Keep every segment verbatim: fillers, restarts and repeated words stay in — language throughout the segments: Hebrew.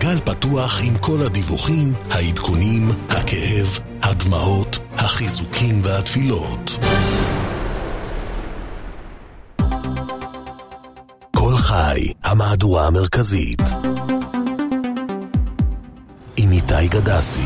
גלגל פתוח עם כל הדיווחים, העדכונים, הכאב, הדמעות, החיזוקים והתפילות. כל חי, המהדורה המרכזית. עם איתי גדסי.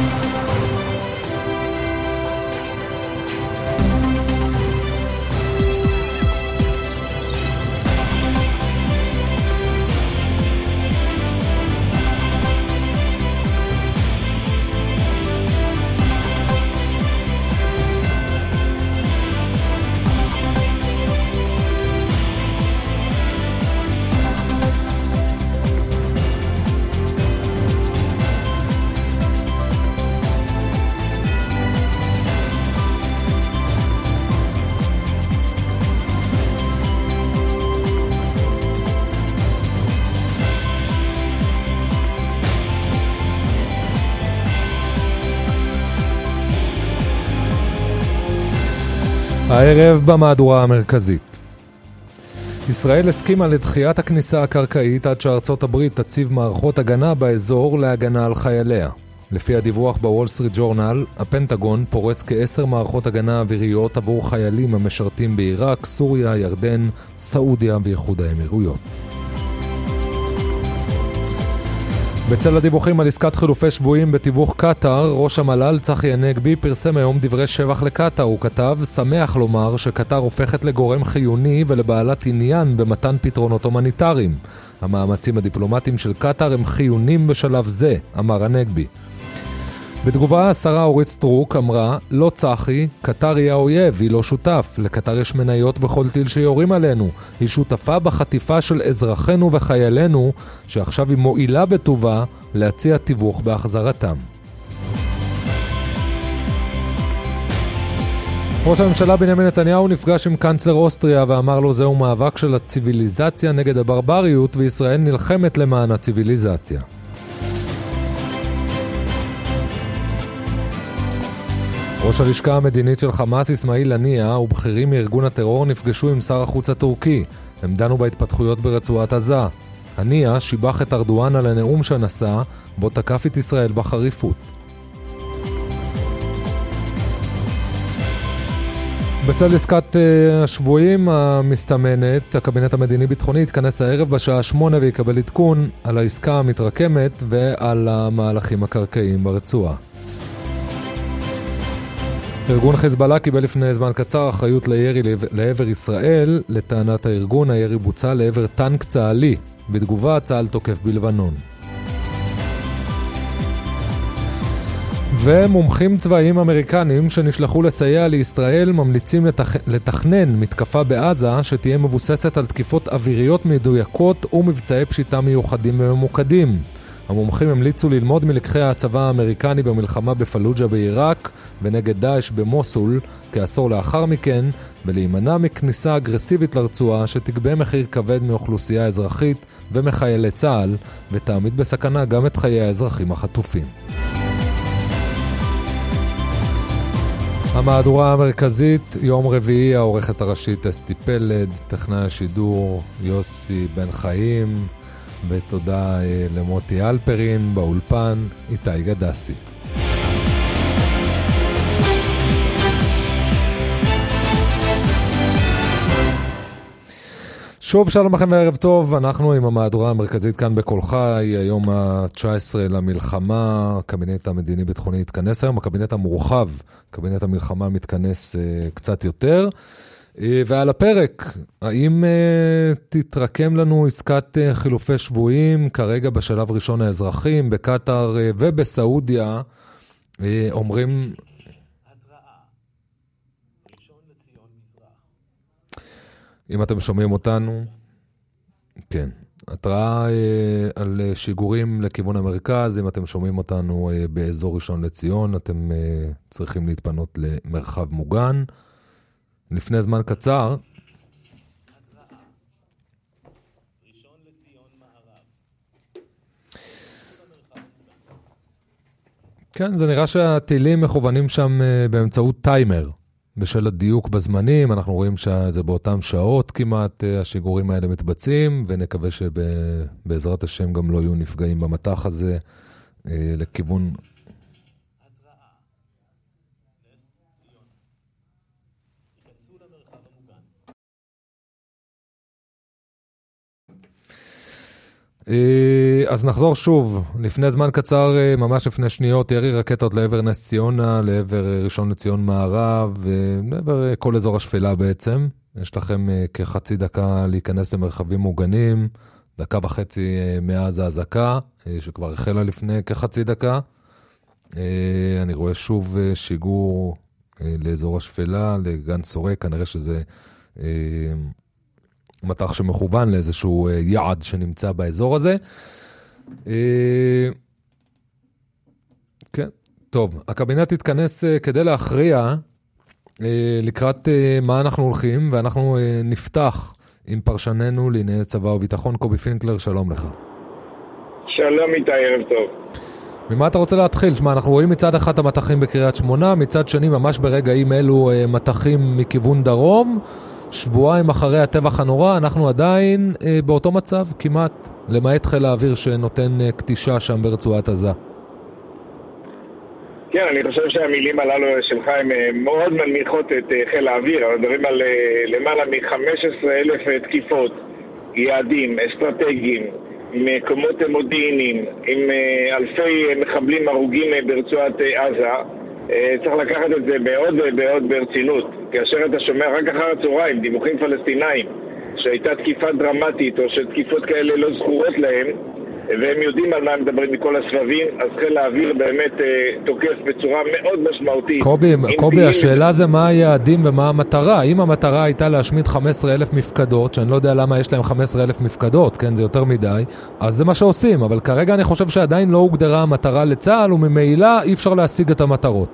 הערב במהדורה המרכזית. ישראל הסכימה לדחיית הכניסה הקרקעית עד שארצות הברית תציב מערכות הגנה באזור להגנה על חייליה. לפי הדיווח בוול סטריט ג'ורנל, הפנטגון פורס כעשר מערכות הגנה אוויריות עבור חיילים המשרתים בעיראק, סוריה, ירדן, סעודיה ואיחוד האמירויות. בצל הדיווחים על עסקת חילופי שבויים בתיווך קטר, ראש המל"ל צחי הנגבי פרסם היום דברי שבח לקטר. הוא כתב, שמח לומר שקטר הופכת לגורם חיוני ולבעלת עניין במתן פתרונות הומניטריים. המאמצים הדיפלומטיים של קטר הם חיונים בשלב זה, אמר הנגבי. בתגובה, השרה אורית סטרוק אמרה, לא צחי, קטר היא האויב, היא לא שותף. לקטר יש מניות בכל טיל שיורים עלינו. היא שותפה בחטיפה של אזרחינו וחיילינו, שעכשיו היא מועילה בטובה להציע תיווך בהחזרתם. ראש הממשלה בנימין נתניהו נפגש עם קנצלר אוסטריה ואמר לו זהו מאבק של הציביליזציה נגד הברבריות, וישראל נלחמת למען הציביליזציה. ראש הלשכה המדינית של חמאס אסמאעיל הנייה ובכירים מארגון הטרור נפגשו עם שר החוץ הטורקי. הם דנו בהתפתחויות ברצועת עזה. הנייה שיבח את ארדואן על הנאום שנשא, בו תקף את ישראל בחריפות. בצל עסקת השבויים המסתמנת, הקבינט המדיני-ביטחוני יתכנס הערב בשעה שמונה ויקבל עדכון על העסקה המתרקמת ועל המהלכים הקרקעיים ברצועה. ארגון חיזבאללה קיבל לפני זמן קצר אחריות לירי לעבר ישראל. לטענת הארגון, הירי בוצע לעבר טנק צה"לי. בתגובה, צה"ל תוקף בלבנון. ומומחים צבאיים אמריקנים שנשלחו לסייע לישראל ממליצים לתכ... לתכנן מתקפה בעזה שתהיה מבוססת על תקיפות אוויריות מדויקות ומבצעי פשיטה מיוחדים וממוקדים. המומחים המליצו ללמוד מלקחי הצבא האמריקני במלחמה בפלוג'ה בעיראק ונגד דאעש במוסול כעשור לאחר מכן, ולהימנע מכניסה אגרסיבית לרצועה שתגבה מחיר כבד מאוכלוסייה אזרחית ומחיילי צה"ל, ותעמיד בסכנה גם את חיי האזרחים החטופים. המהדורה המרכזית, יום רביעי, העורכת הראשית אסתי פלד, טכנאי השידור יוסי בן חיים, ותודה למוטי אלפרין, באולפן איתי גדסי. שוב שלום לכם וערב טוב, אנחנו עם המהדורה המרכזית כאן בכל חי, היום ה-תשע עשרה למלחמה, הקבינט המדיני-ביטחוני התכנס היום, הקבינט המורחב, קבינט המלחמה מתכנס uh, קצת יותר, uh, ועל הפרק, האם uh, תתרקם לנו עסקת uh, חילופי שבויים, כרגע בשלב ראשון האזרחים, בקטר uh, ובסעודיה, uh, אומרים... אם אתם שומעים אותנו, כן, התראה אה, על שיגורים לכיוון המרכז, אם אתם שומעים אותנו אה, באזור ראשון לציון, אתם אה, צריכים להתפנות למרחב מוגן. לפני זמן קצר, כן, זה נראה שהטילים מכוונים שם אה, באמצעות טיימר. בשל הדיוק בזמנים, אנחנו רואים שזה באותם שעות כמעט השיגורים האלה מתבצעים, ונקווה שבעזרת השם גם לא יהיו נפגעים במתח הזה לכיוון... אז נחזור שוב, לפני זמן קצר, ממש לפני שניות, ירי רקטות לעבר נס ציונה, לעבר ראשון לציון מערב, לעבר כל אזור השפלה בעצם. יש לכם כחצי דקה להיכנס למרחבים מוגנים, דקה וחצי מאז ההזעקה, שכבר החלה לפני כחצי דקה. אני רואה שוב שיגור לאזור השפלה, לגן סורק, כנראה שזה... מטח שמכוון לאיזשהו יעד שנמצא באזור הזה. כן, טוב. הקבינט התכנס כדי להכריע לקראת מה אנחנו הולכים, ואנחנו נפתח עם פרשננו לענייני צבא וביטחון, קובי פינקלר, שלום לך. שלום איתי, ערב טוב. ממה אתה רוצה להתחיל? שמה, אנחנו רואים מצד אחד המטחים בקריית שמונה, מצד שני ממש ברגעים אלו מטחים מכיוון דרום, שבועיים אחרי הטבח הנורא, אנחנו עדיין אה, באותו מצב, כמעט, למעט חיל האוויר שנותן אה, קטישה שם ברצועת עזה. כן, אני חושב שהמילים הללו שלך הן מאוד מנמיכות את אה, חיל האוויר, אבל מדברים על אה, למעלה מ-חמש עשרה אלף תקיפות, יעדים, אסטרטגיים, מקומות מודיעיניים, עם אה, אלפי מחבלים הרוגים אה, ברצועת אה, עזה, צריך לקחת את זה מאוד מאוד ברצינות, כאשר אתה שומע רק אחר הצהריים דיווחים פלסטינאים שהייתה תקיפה דרמטית או שתקיפות כאלה לא זכורות להם, והם יודעים על מה הם מדברים מכל הסבבים, אז חיל האוויר באמת תוקף בצורה מאוד משמעותית. קובי, קובי, השאלה זה מה היעדים ומה המטרה. אם המטרה הייתה להשמיד חמישה עשר אלף מפקדות, שאני לא יודע למה יש להם חמישה עשר אלף מפקדות, כן, זה יותר מדי, אז זה מה שעושים, אבל כרגע אני חושב שעדיין לא הוגדרה המטרה לצה"ל, וממילא אי אפשר להשיג את המטרות.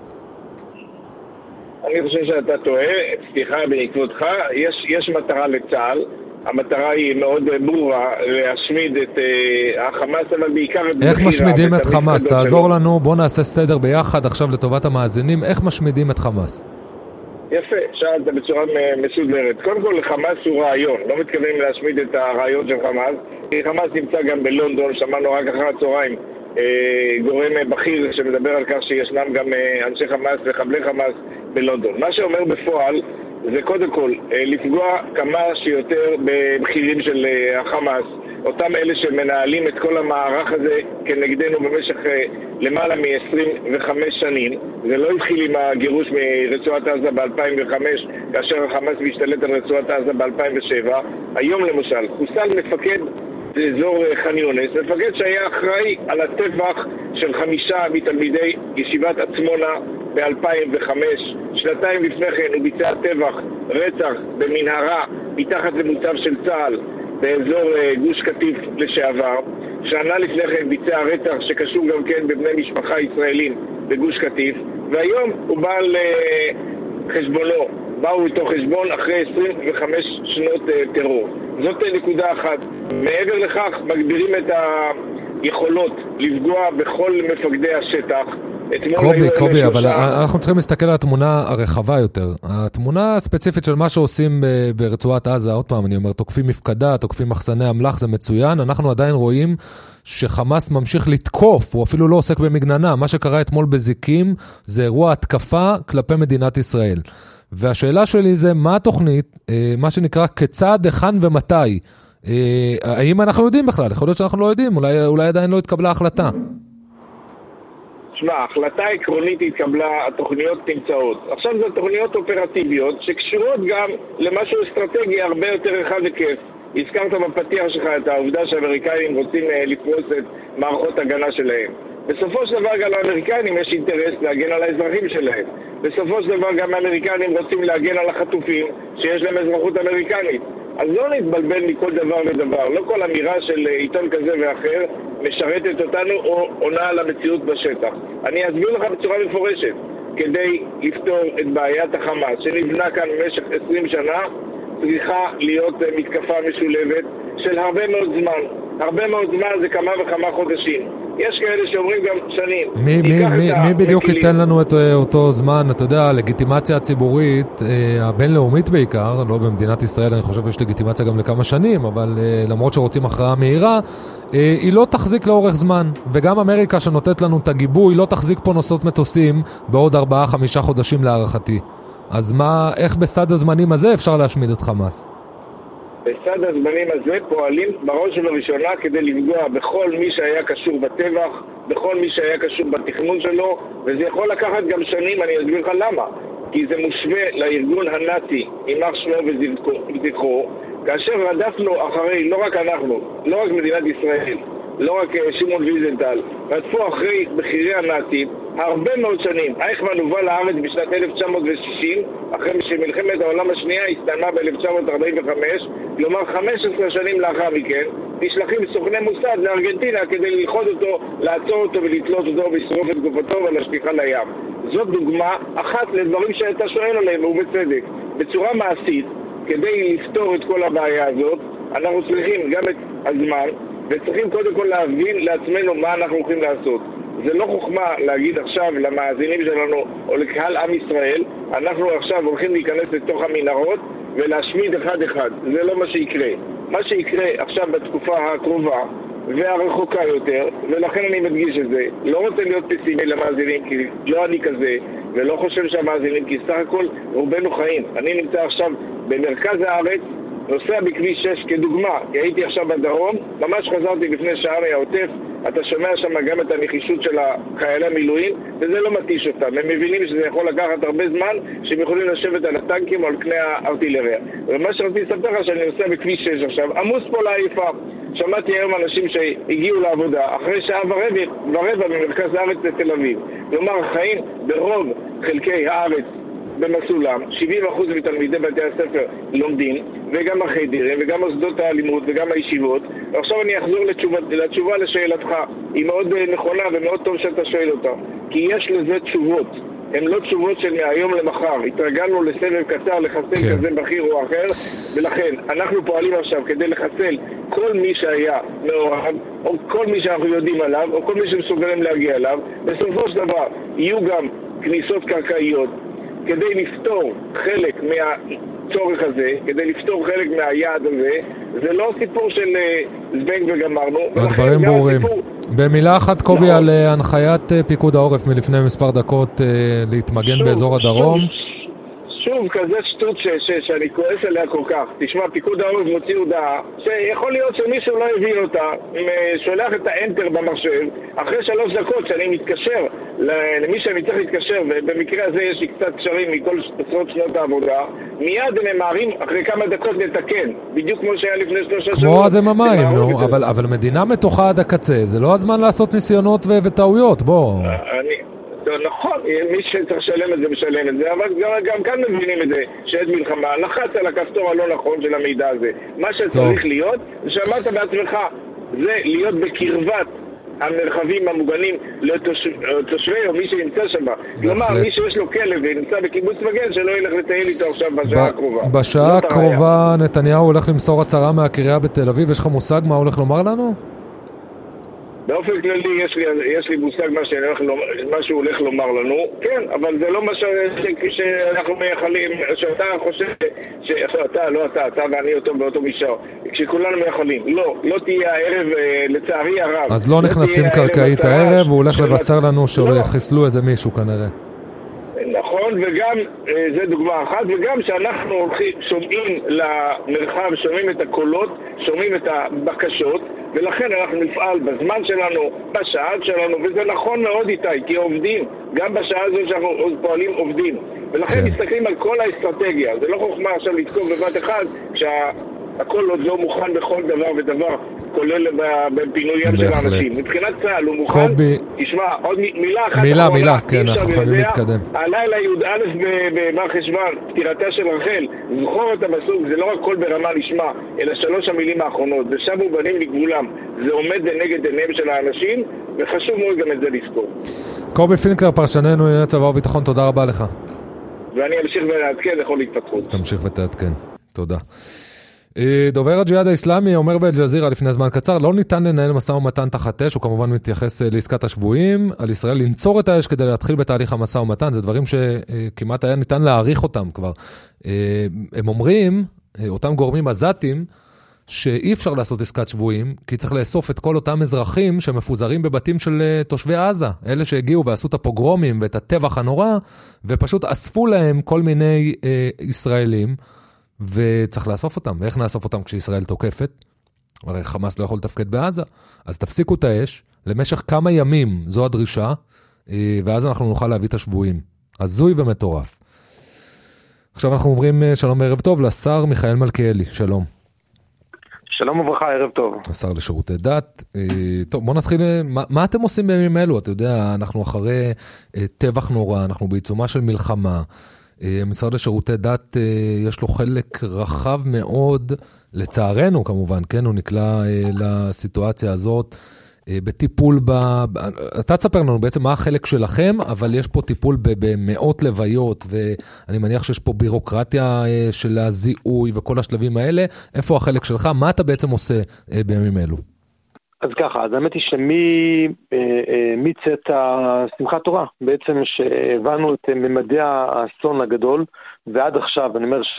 אני חושב שאתה טועה, סליחה בעקבותך, יש, יש מטרה לצה"ל, המטרה היא מאוד ברורה, להשמיד את uh, החמאס, אבל בעיקר... איך משמידים את חמאס? תעזור לנו, בוא נעשה סדר ביחד עכשיו לטובת המאזינים, איך משמידים את חמאס? יפה, שאלת בצורה מסודרת. קודם כל, חמאס הוא רעיון, לא מתכוונים להשמיד את הרעיון של חמאס, כי חמאס נמצא גם בלונדון, שמענו רק אחר הצהריים, גורם בכיר שמדבר על כך שישנם גם אנשי חמאס וחבלי חמאס בלונדון. מה שאומר בפועל זה קודם כל לפגוע כמה שיותר בבחירים של החמאס, אותם אלה שמנהלים את כל המערך הזה כנגדנו במשך למעלה מ-עשרים וחמש שנים. זה לא התחיל עם הגירוש מרצועת עזה ב-אלפיים וחמש, כאשר החמאס משתלט על רצועת עזה ב-אלפיים ושבע. היום למשל חוסל מפקד באזור ח'אן יונס, מפקד שהיה אחראי על הטבח של חמישה מתלמידי ישיבת עצמונה ב-אלפיים וחמש. שנתיים לפני כן הוא ביצע טבח, רצח במנהרה מתחת למוצב של צה"ל באזור גוש קטיף לשעבר. שנה לפני כן ביצע רצח שקשור גם כן בבני משפחה ישראלים בגוש קטיף, והיום הוא בא לחשבונו, באו איתו חשבון אחרי עשרים וחמש שנות טרור. זאת נקודה אחת. מעבר לכך מגבירים את היכולות לפגוע בכל מפקדי השטח. קובי, קובי, אבל אנחנו צריכים להסתכל על התמונה הרחבה יותר. התמונה הספציפית של מה שעושים ברצועת עזה, עוד פעם, אני אומר, תוקפים מפקדה, תוקפים מחסני אמל"ח, זה מצוין. אנחנו עדיין רואים שחמאס ממשיך לתקוף, הוא אפילו לא עוסק במגננה. מה שקרה אתמול בזיקים זה אירוע התקפה כלפי מדינת ישראל. והשאלה שלי זה, מה התוכנית, מה שנקרא כצעד, היכן ומתי? האם אנחנו יודעים בכלל? יכול להיות שאנחנו לא יודעים, אולי, אולי עדיין לא התקבלה החלטה. תשמע, ההחלטה העקרונית התקבלה, התוכניות נמצאות. עכשיו זה תוכניות אופרטיביות שקשורות גם למשהו אסטרטגי הרבה יותר רחב וכיף. הזכרת בפתיח שלך את העובדה שהאמריקאים רוצים לפרוס את מערכות הגנה שלהם. בסופו של דבר גם לאמריקנים יש אינטרס להגן על האזרחים שלהם. בסופו של דבר גם האמריקנים רוצים להגן על החטופים שיש להם אזרחות אמריקנית. אז לא נתבלבל מכל דבר ודבר. לא כל אמירה של עיתון כזה ואחר משרתת אותנו או עונה על המציאות בשטח. אני אסביר לך בצורה מפורשת. כדי לפתור את בעיית החמאס שנבנה כאן במשך עשרים שנה, צריכה להיות מתקפה משולבת של הרבה מאוד זמן. הרבה מאוד זמן זה כמה וכמה חודשים. יש כאלה שאומרים גם שנים. מי, מי, מי, מי בדיוק ייתן לנו את אותו זמן? אתה יודע, לגיטימציה הציבורית, אה, הבינלאומית בעיקר, לא במדינת ישראל, אני חושב יש לגיטימציה גם לכמה שנים, אבל אה, למרות שרוצים הכרעה מהירה, אה, היא לא תחזיק לאורך זמן. וגם אמריקה שנותנת לנו את הגיבוי, לא תחזיק פה נוסעות מטוסים בעוד ארבעה, חמישה חודשים להערכתי. אז מה, איך בסד הזמנים הזה אפשר להשמיד את חמאס? בסד הזמנים הזה פועלים בראש ובראשונה כדי לפגוע בכל מי שהיה קשור בטבח, בכל מי שהיה קשור בתכנון שלו, וזה יכול לקחת גם שנים, אני אסביר לך למה. כי זה מושווה לארגון הנאצי, יימח שמו וזכרו, כאשר רדפנו אחרי, לא רק אנחנו, לא רק מדינת ישראל, לא רק שמעון ויזנטל, רדפו אחרי בכירי הנאצים הרבה מאוד שנים. אייכמן הובא לארץ בשנת אלף תשע מאות ושישים, אחרי שמלחמת העולם השנייה הסתיימה ב-אלף תשע מאות ארבעים וחמש, כלומר חמש עשרה שנים לאחר מכן, נשלחים סוכני מוסד לארגנטינה כדי ללחוד אותו, לעצור אותו ולתלות אותו ולשרוף את גופתו ולהשליכה לים. זאת דוגמה אחת לדברים שאתה שואל עליהם, ובצדק. בצורה מעשית, כדי לפתור את כל הבעיה הזאת, אנחנו צריכים גם את הזמן, וצריכים קודם כל להבין לעצמנו מה אנחנו הולכים לעשות. זה לא חוכמה להגיד עכשיו למאזינים שלנו או לקהל עם ישראל, אנחנו עכשיו הולכים להיכנס לתוך המנהרות ולהשמיד אחד אחד. זה לא מה שיקרה. מה שיקרה עכשיו בתקופה הקרובה והרחוקה יותר, ולכן אני מדגיש את זה, לא רוצה להיות פסימי למאזינים, כי לא אני כזה, ולא חושב שהמאזינים, כי סך הכל רובנו חיים. אני נמצא עכשיו במרכז הארץ, נוסע בכביש שש כדוגמה, כי הייתי עכשיו בדרום, ממש חזרתי לפני שעה מהעוטף, אתה שומע שם גם את הנחישות של חיילי המילואים, וזה לא מתיש אותם. הם מבינים שזה יכול לקחת הרבה זמן, שהם יכולים לשבת על הטנקים או על קנה הארטילריה. ומה שרציתי לספר לך שאני נוסע בכביש שש עכשיו, עמוס פה לעייפה. שמעתי היום אנשים שהגיעו לעבודה, אחרי שעה ורבע, ורבע ממרכז הארץ לתל אביב. כלומר, חיים ברוב חלקי הארץ במסולם, שבעים אחוז מתלמידי בתי הספר לומדים, וגם החיידרים, וגם מוסדות האלימות, וגם הישיבות. ועכשיו אני אחזור לתשובה, לתשובה לשאלתך. היא מאוד נכונה ומאוד טוב שאתה שואל אותה. כי יש לזה תשובות. הן לא תשובות של מהיום למחר. התרגלנו לסבב קצר, לחסל כן. כזה בכיר או אחר, ולכן אנחנו פועלים עכשיו כדי לחסל כל מי שהיה מעורב, או כל מי שאנחנו יודעים עליו, או כל מי שמסוגלים להגיע אליו. בסופו של דבר יהיו גם כניסות קרקעיות, כדי לפתור חלק מהצורך הזה, כדי לפתור חלק מהיעד הזה. זה לא סיפור של זבנג וגמרנו. הדברים ברורים. במילה אחת קובי על הנחיית פיקוד העורף מלפני מספר דקות להתמגן באזור הדרום. שוב, כזה שטות שאני כועס עליה כל כך. תשמע, פיקוד העורף מוציא הודעה שיכול להיות שמישהו לא הבין אותה, שולח את האנטר במחשב, אחרי שלוש דקות שאני מתקשר למי שאני צריך להתקשר, ובמקרה הזה יש לי קצת קשרים מכל עשרות שנות העבודה, מיד הם ממהרים אחרי כמה דקות לתקן, בדיוק כמו שהיה לפני שלושה שבועות. כמו הזם המים, נו, אבל, אבל מדינה מתוחה עד הקצה, זה לא הזמן לעשות ניסיונות ו- וטעויות, בוא. אני... נכון, מי שצריך לשלם את זה משלם את זה, אבל גם, גם כאן מבינים את זה, שעת מלחמה, לחץ על הכפתור הלא נכון של המידע הזה. מה שצריך טוב. להיות, שאמרת בעצמך, זה להיות בקרבת המרחבים המוגנים לתושבי או מי שנמצא שם. כלומר, מי שיש לו כלב ונמצא בקיבוץ מגן, שלא ילך לטייל איתו עכשיו בשעה ב- הקרובה. בשעה הקרובה נתניהו הולך למסור הצהרה מהקריה בתל אביב, יש לך מושג מה הולך לומר לנו? באופן כללי יש לי, יש לי מושג מה, מה שהוא הולך לומר לנו, כן, אבל זה לא מה ש, ש, שאנחנו מייחלים, שאתה חושב, שאתה, לא אתה, אתה ואני אותו באותו מישור, כשכולנו מייחלים. לא, לא תהיה הערב, לצערי הרב. אז לא נכנסים לא קרקעית הערב, והוא הולך לבשר לנו שחיסלו איזה מישהו כנראה. נכון, וגם, זה דוגמה אחת, וגם שאנחנו הולכים, שומעים למרחב, שומעים את הקולות, שומעים את הבקשות, ולכן אנחנו נפעל בזמן שלנו, בשעה שלנו, וזה נכון מאוד איתי, כי עובדים, גם בשעה הזו שאנחנו פועלים עובדים. ולכן כן. מסתכלים על כל האסטרטגיה, זה לא חוכמה עכשיו לתקוף בבת אחד, כשהכל עוד לא מוכן בכל דבר ודבר, כולל בפינויים של האנשים. מבחינת צה"ל הוא מוכן, קובי... תשמע, עוד מילה אחת. מילה, אחרונה, מילה, כן, אנחנו חייבים להתקדם. הלילה י"א במר חשוון, פטירתה של רחל, זכור את הפסוק, זה לא רק כל ברמה לשמה, אלא שלוש המילים האחרונות, ושבו בנים לגבולם, זה עומד לנגד עיניהם של האנשים, וחשוב מאוד גם את זה לזכור. קובי פינקלר, פרשננו לענייני צבא וביטחון, תודה רבה לך. ואני אמשיך ולעדכן לכל התפתחות. תמשיך ותעדכן, תודה. דובר הג'יהאד האסלאמי אומר באל-ג'זירה לפני זמן קצר, לא ניתן לנהל משא ומתן תחת אש, הוא כמובן מתייחס לעסקת השבויים, על ישראל לנצור את האש כדי להתחיל בתהליך המשא ומתן, זה דברים שכמעט היה ניתן להעריך אותם כבר. הם אומרים, אותם גורמים עזתים, שאי אפשר לעשות עסקת שבויים, כי צריך לאסוף את כל אותם אזרחים שמפוזרים בבתים של תושבי עזה, אלה שהגיעו ועשו את הפוגרומים ואת הטבח הנורא, ופשוט אספו להם כל מיני אה, ישראלים, וצריך לאסוף אותם. ואיך נאסוף אותם כשישראל תוקפת? הרי חמאס לא יכול לתפקד בעזה. אז תפסיקו את האש, למשך כמה ימים, זו הדרישה, אה, ואז אנחנו נוכל להביא את השבויים. הזוי ומטורף. עכשיו אנחנו אומרים שלום ערב טוב לשר מיכאל מלכיאלי, שלום. שלום וברכה, ערב טוב. השר לשירותי דת. טוב, בוא נתחיל, מה, מה אתם עושים בימים אלו? אתה יודע, אנחנו אחרי טבח נורא, אנחנו בעיצומה של מלחמה. משרד לשירותי דת יש לו חלק רחב מאוד, לצערנו כמובן, כן, הוא נקלע לסיטואציה הזאת, בטיפול ב... אתה תספר לנו בעצם מה החלק שלכם, אבל יש פה טיפול במאות לוויות, ואני מניח שיש פה בירוקרטיה של הזיהוי וכל השלבים האלה. איפה החלק שלך? מה אתה בעצם עושה בימים אלו? אז ככה, אז האמת היא שמי צאת השמחת תורה, בעצם שהבנו את ממדי האסון הגדול, ועד עכשיו, אני אומר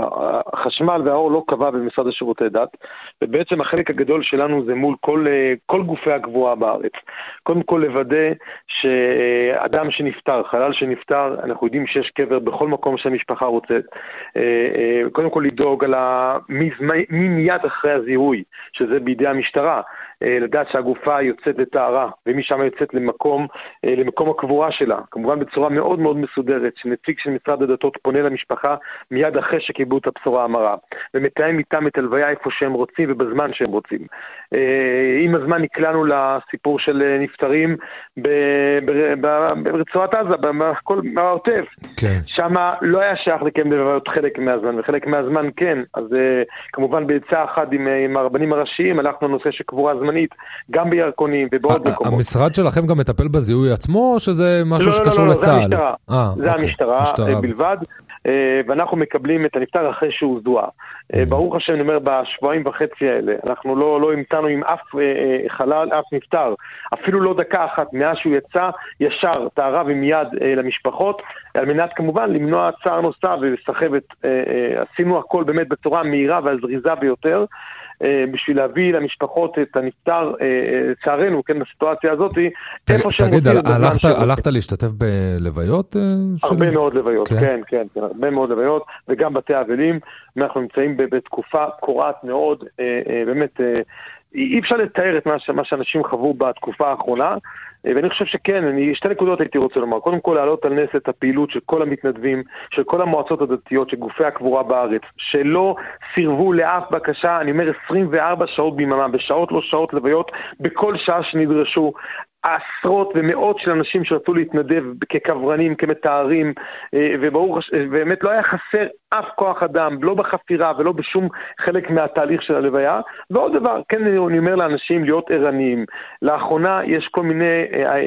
שהחשמל והאור לא קבע במשרד לשירותי דת, ובעצם החלק הגדול שלנו זה מול כל, כל גופי הקבורה בארץ. קודם כל לוודא שאדם שנפטר, חלל שנפטר, אנחנו יודעים שיש קבר בכל מקום שהמשפחה רוצה. קודם כל לדאוג על מי מיד אחרי הזיהוי, שזה בידי המשטרה. לדעת שהגופה יוצאת לטהרה, ומשם יוצאת למקום, למקום הקבורה שלה, כמובן בצורה מאוד מאוד מסודרת, שנציג של משרד הדתות פונה למשפחה מיד אחרי שקיבלו את הבשורה המרה, ומתאם איתם את הלוויה איפה שהם רוצים ובזמן שהם רוצים. עם הזמן נקלענו לסיפור של נפטרים ברצועת עזה, בעוטף. כן. שם לא היה שייך לקיים לוויות חלק מהזמן, וחלק מהזמן כן. אז כמובן בעצה אחת עם, עם הרבנים הראשיים, הלכנו לנושא שקבורה זמנית, גם בירקונים ובעוד מקומות. המשרד שלכם גם מטפל בזיהוי עצמו, או שזה משהו לא, שקשור לא, לא, לצה"ל? זה המשטרה. אה, זה אוקיי. המשטרה משטרה. בלבד. ואנחנו מקבלים את הנפטר אחרי שהוא זוהה. ברוך השם, אני אומר, בשבועיים וחצי האלה, אנחנו לא, לא המתנו עם אף חלל, אף נפטר, אפילו לא דקה אחת, מאז שהוא יצא, ישר, טהרה ומיד למשפחות, על מנת כמובן למנוע צער נוסף ולסחבת. עשינו הכל באמת בצורה מהירה והזריזה ביותר, בשביל להביא למשפחות את הנפטר, צערנו, כן, בסיטואציה הזאת, איפה שהם רוצים. תגיד, הלכת, הלכת הלכת להשתתף בלוויות? הרבה שלי? מאוד לוויות, כן. כן, כן, כן, הרבה מאוד לוויות, וגם בתי אבלים, אנחנו נמצאים בתקופה קורעת מאוד, באמת, אי אפשר לתאר את מה שאנשים חוו בתקופה האחרונה, ואני חושב שכן, אני, שתי נקודות הייתי רוצה לומר. קודם כל, להעלות על נס את הפעילות של כל המתנדבים, של כל המועצות הדתיות, של גופי הקבורה בארץ, שלא סירבו לאף בקשה, אני אומר עשרים וארבע שעות ביממה, בשעות לא שעות לוויות, בכל שעה שנדרשו, עשרות ומאות של אנשים שרצו להתנדב כקברנים, כמתארים, וברור, באמת לא היה חסר אף כוח אדם, לא בחפירה ולא בשום חלק מהתהליך של הלוויה. ועוד דבר, כן אני אומר לאנשים להיות ערניים. לאחרונה יש כל מיני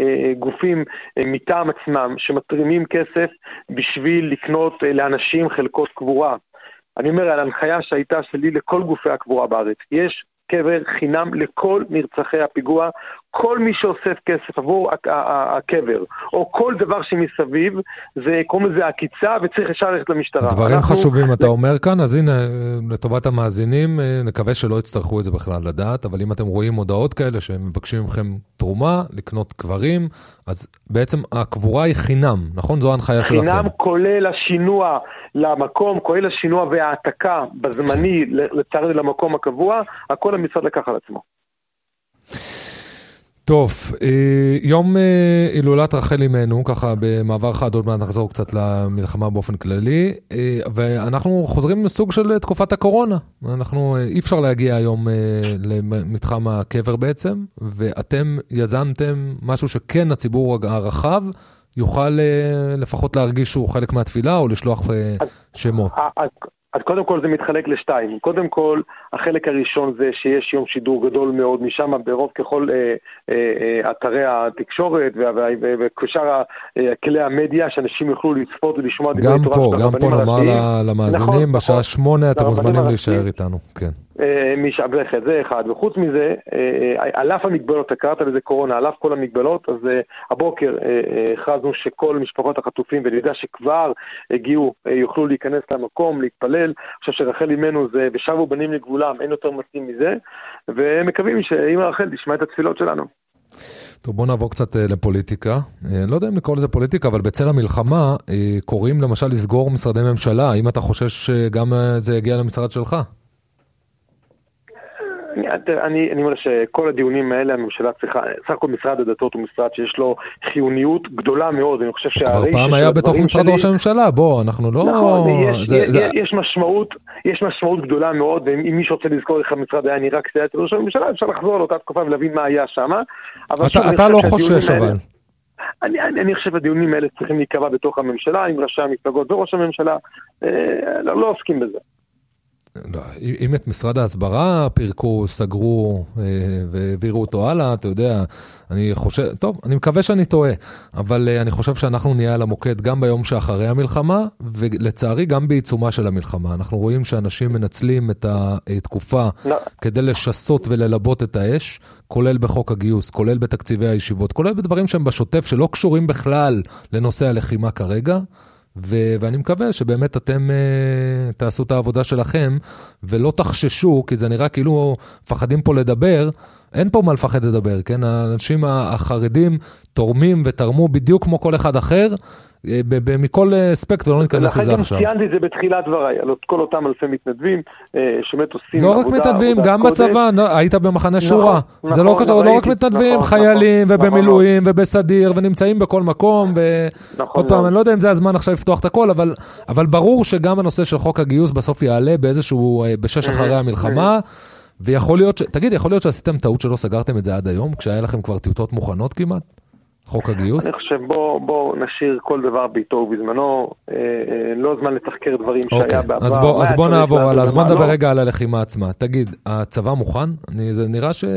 גופים מטעם עצמם שמתרימים כסף בשביל לקנות לאנשים חלקות קבורה. אני אומר על ההנחיה שהייתה שלי לכל גופי הקבורה בארץ. יש קבר חינם לכל נרצחי הפיגוע, כל מי שאוסף כסף עבור הקבר, או כל דבר שמסביב, זה קוראים לזה עקיצה, וצריך ישר ללכת למשטרה. דברים אנחנו... חשובים אתה אומר כאן, אז הנה, לטובת המאזינים, נקווה שלא יצטרכו את זה בכלל לדעת, אבל אם אתם רואים הודעות כאלה שמבקשים מכם תרומה, לקנות קברים, אז בעצם הקבורה היא חינם, נכון? זו ההנחיה שלכם. חינם כולל השינוע למקום, כולל השינוע והעתקה בזמני, לצערנו למקום הקבוע, הכל המשרד לקח על עצמו. טוב, יום הילולת רחל אימנו, ככה במעבר חד עוד מעט נחזור קצת למלחמה באופן כללי, ואנחנו חוזרים לסוג של תקופת הקורונה. אנחנו, אי אפשר להגיע היום למתחם הקבר בעצם, ואתם יזמתם משהו שכן הציבור הרחב יוכל לפחות להרגיש שהוא חלק מהתפילה, או לשלוח שמות. אז קודם כל זה מתחלק לשתיים. קודם כל, החלק הראשון זה שיש יום שידור גדול מאוד, משם ברוב ככל אה, אה, אתרי התקשורת ושאר כלי המדיה, שאנשים יוכלו לצפות ולשמוע דברי תורה. גם פה, גם פה נאמר למאזינים, בשעה שמונה אתם מוזמנים להישאר איתנו. כן. משעבלכת, זה אחד. וחוץ מזה, על אף המגבלות, קראת לזה קורונה, על אף כל המגבלות, אז הבוקר הכרזנו שכל משפחות החטופים, ואני יודע שכבר הגיעו, יוכלו להיכנס למקום, להתפלל. עכשיו שרחל אימנו זה, ושבו בנים לגבולם, אין יותר מתאים מזה, ומקווים שאמא רחל תשמע את התפילות שלנו. טוב, בוא נעבור קצת לפוליטיקה. לא יודע אם לקרוא לזה פוליטיקה, אבל בצל המלחמה קוראים למשל לסגור משרדי ממשלה. האם אתה חושש שגם זה יגיע למשרד שלך? אני, אני אומר שכל הדיונים האלה הממשלה צריכה, סך הכל משרד הדתות הוא משרד שיש לו חיוניות גדולה מאוד, אני חושב כבר פעם היה בתוך משרד ראש הממשלה, בוא, אנחנו לא... נכון, יש, זה, יש, זה... יש משמעות, יש משמעות גדולה מאוד, ואם מישהו רוצה לזכור איך המשרד היה נראה כשהיה את ראש הממשלה, אפשר לחזור על אותה תקופה ולהבין מה היה שם. אתה, אתה לא חושש אבל. האלה, אני, אני, אני חושב שהדיונים האלה צריכים להיקבע בתוך הממשלה, עם ראשי המפלגות וראש הממשלה, אה, לא, לא עוסקים בזה. לא, אם את משרד ההסברה פירקו, סגרו אה, והעבירו אותו הלאה, אתה יודע, אני חושב, טוב, אני מקווה שאני טועה, אבל אה, אני חושב שאנחנו נהיה על המוקד גם ביום שאחרי המלחמה, ולצערי גם בעיצומה של המלחמה. אנחנו רואים שאנשים מנצלים את התקופה לא. כדי לשסות וללבות את האש, כולל בחוק הגיוס, כולל בתקציבי הישיבות, כולל בדברים שהם בשוטף שלא קשורים בכלל לנושא הלחימה כרגע, ו- ואני מקווה שבאמת אתם uh, תעשו את העבודה שלכם, ולא תחששו, כי זה נראה כאילו פחדים פה לדבר, אין פה מה לפחד לדבר, כן? האנשים החרדים תורמים ותרמו בדיוק כמו כל אחד אחר, מכל ספקטר, לא ניכנס לזה עכשיו. לכן ציינתי את זה בתחילת דבריי, על כל אותם אלפי מתנדבים, שבאמת עושים עבודה. לא רק מתנדבים, גם בצבא, היית במחנה שורה. זה לא קשור, לא רק מתנדבים, חיילים ובמילואים ובסדיר, ונמצאים בכל מקום, ועוד פעם, אני לא יודע אם זה הזמן עכשיו לפתוח את הכל, אבל ברור שגם הנושא של חוק הגיוס בסוף יעלה באיזשהו, בשש אחרי המלחמה, ויכול להיות, תגיד, יכול להיות שעשיתם טעות שלא סגרתם את זה עד היום, כשהיה לכם כבר טיוטות מוכנות כמעט? חוק הגיוס? אני חושב, בוא, בוא נשאיר כל דבר ביתו ובזמנו, אה, אה, לא זמן לתחקר דברים שהיה אוקיי. בעבר. אז בוא, אז בוא נעבור עליו, אז בוא נדבר רגע על הלחימה עצמה. תגיד, הצבא מוכן? אני, זה נראה ש...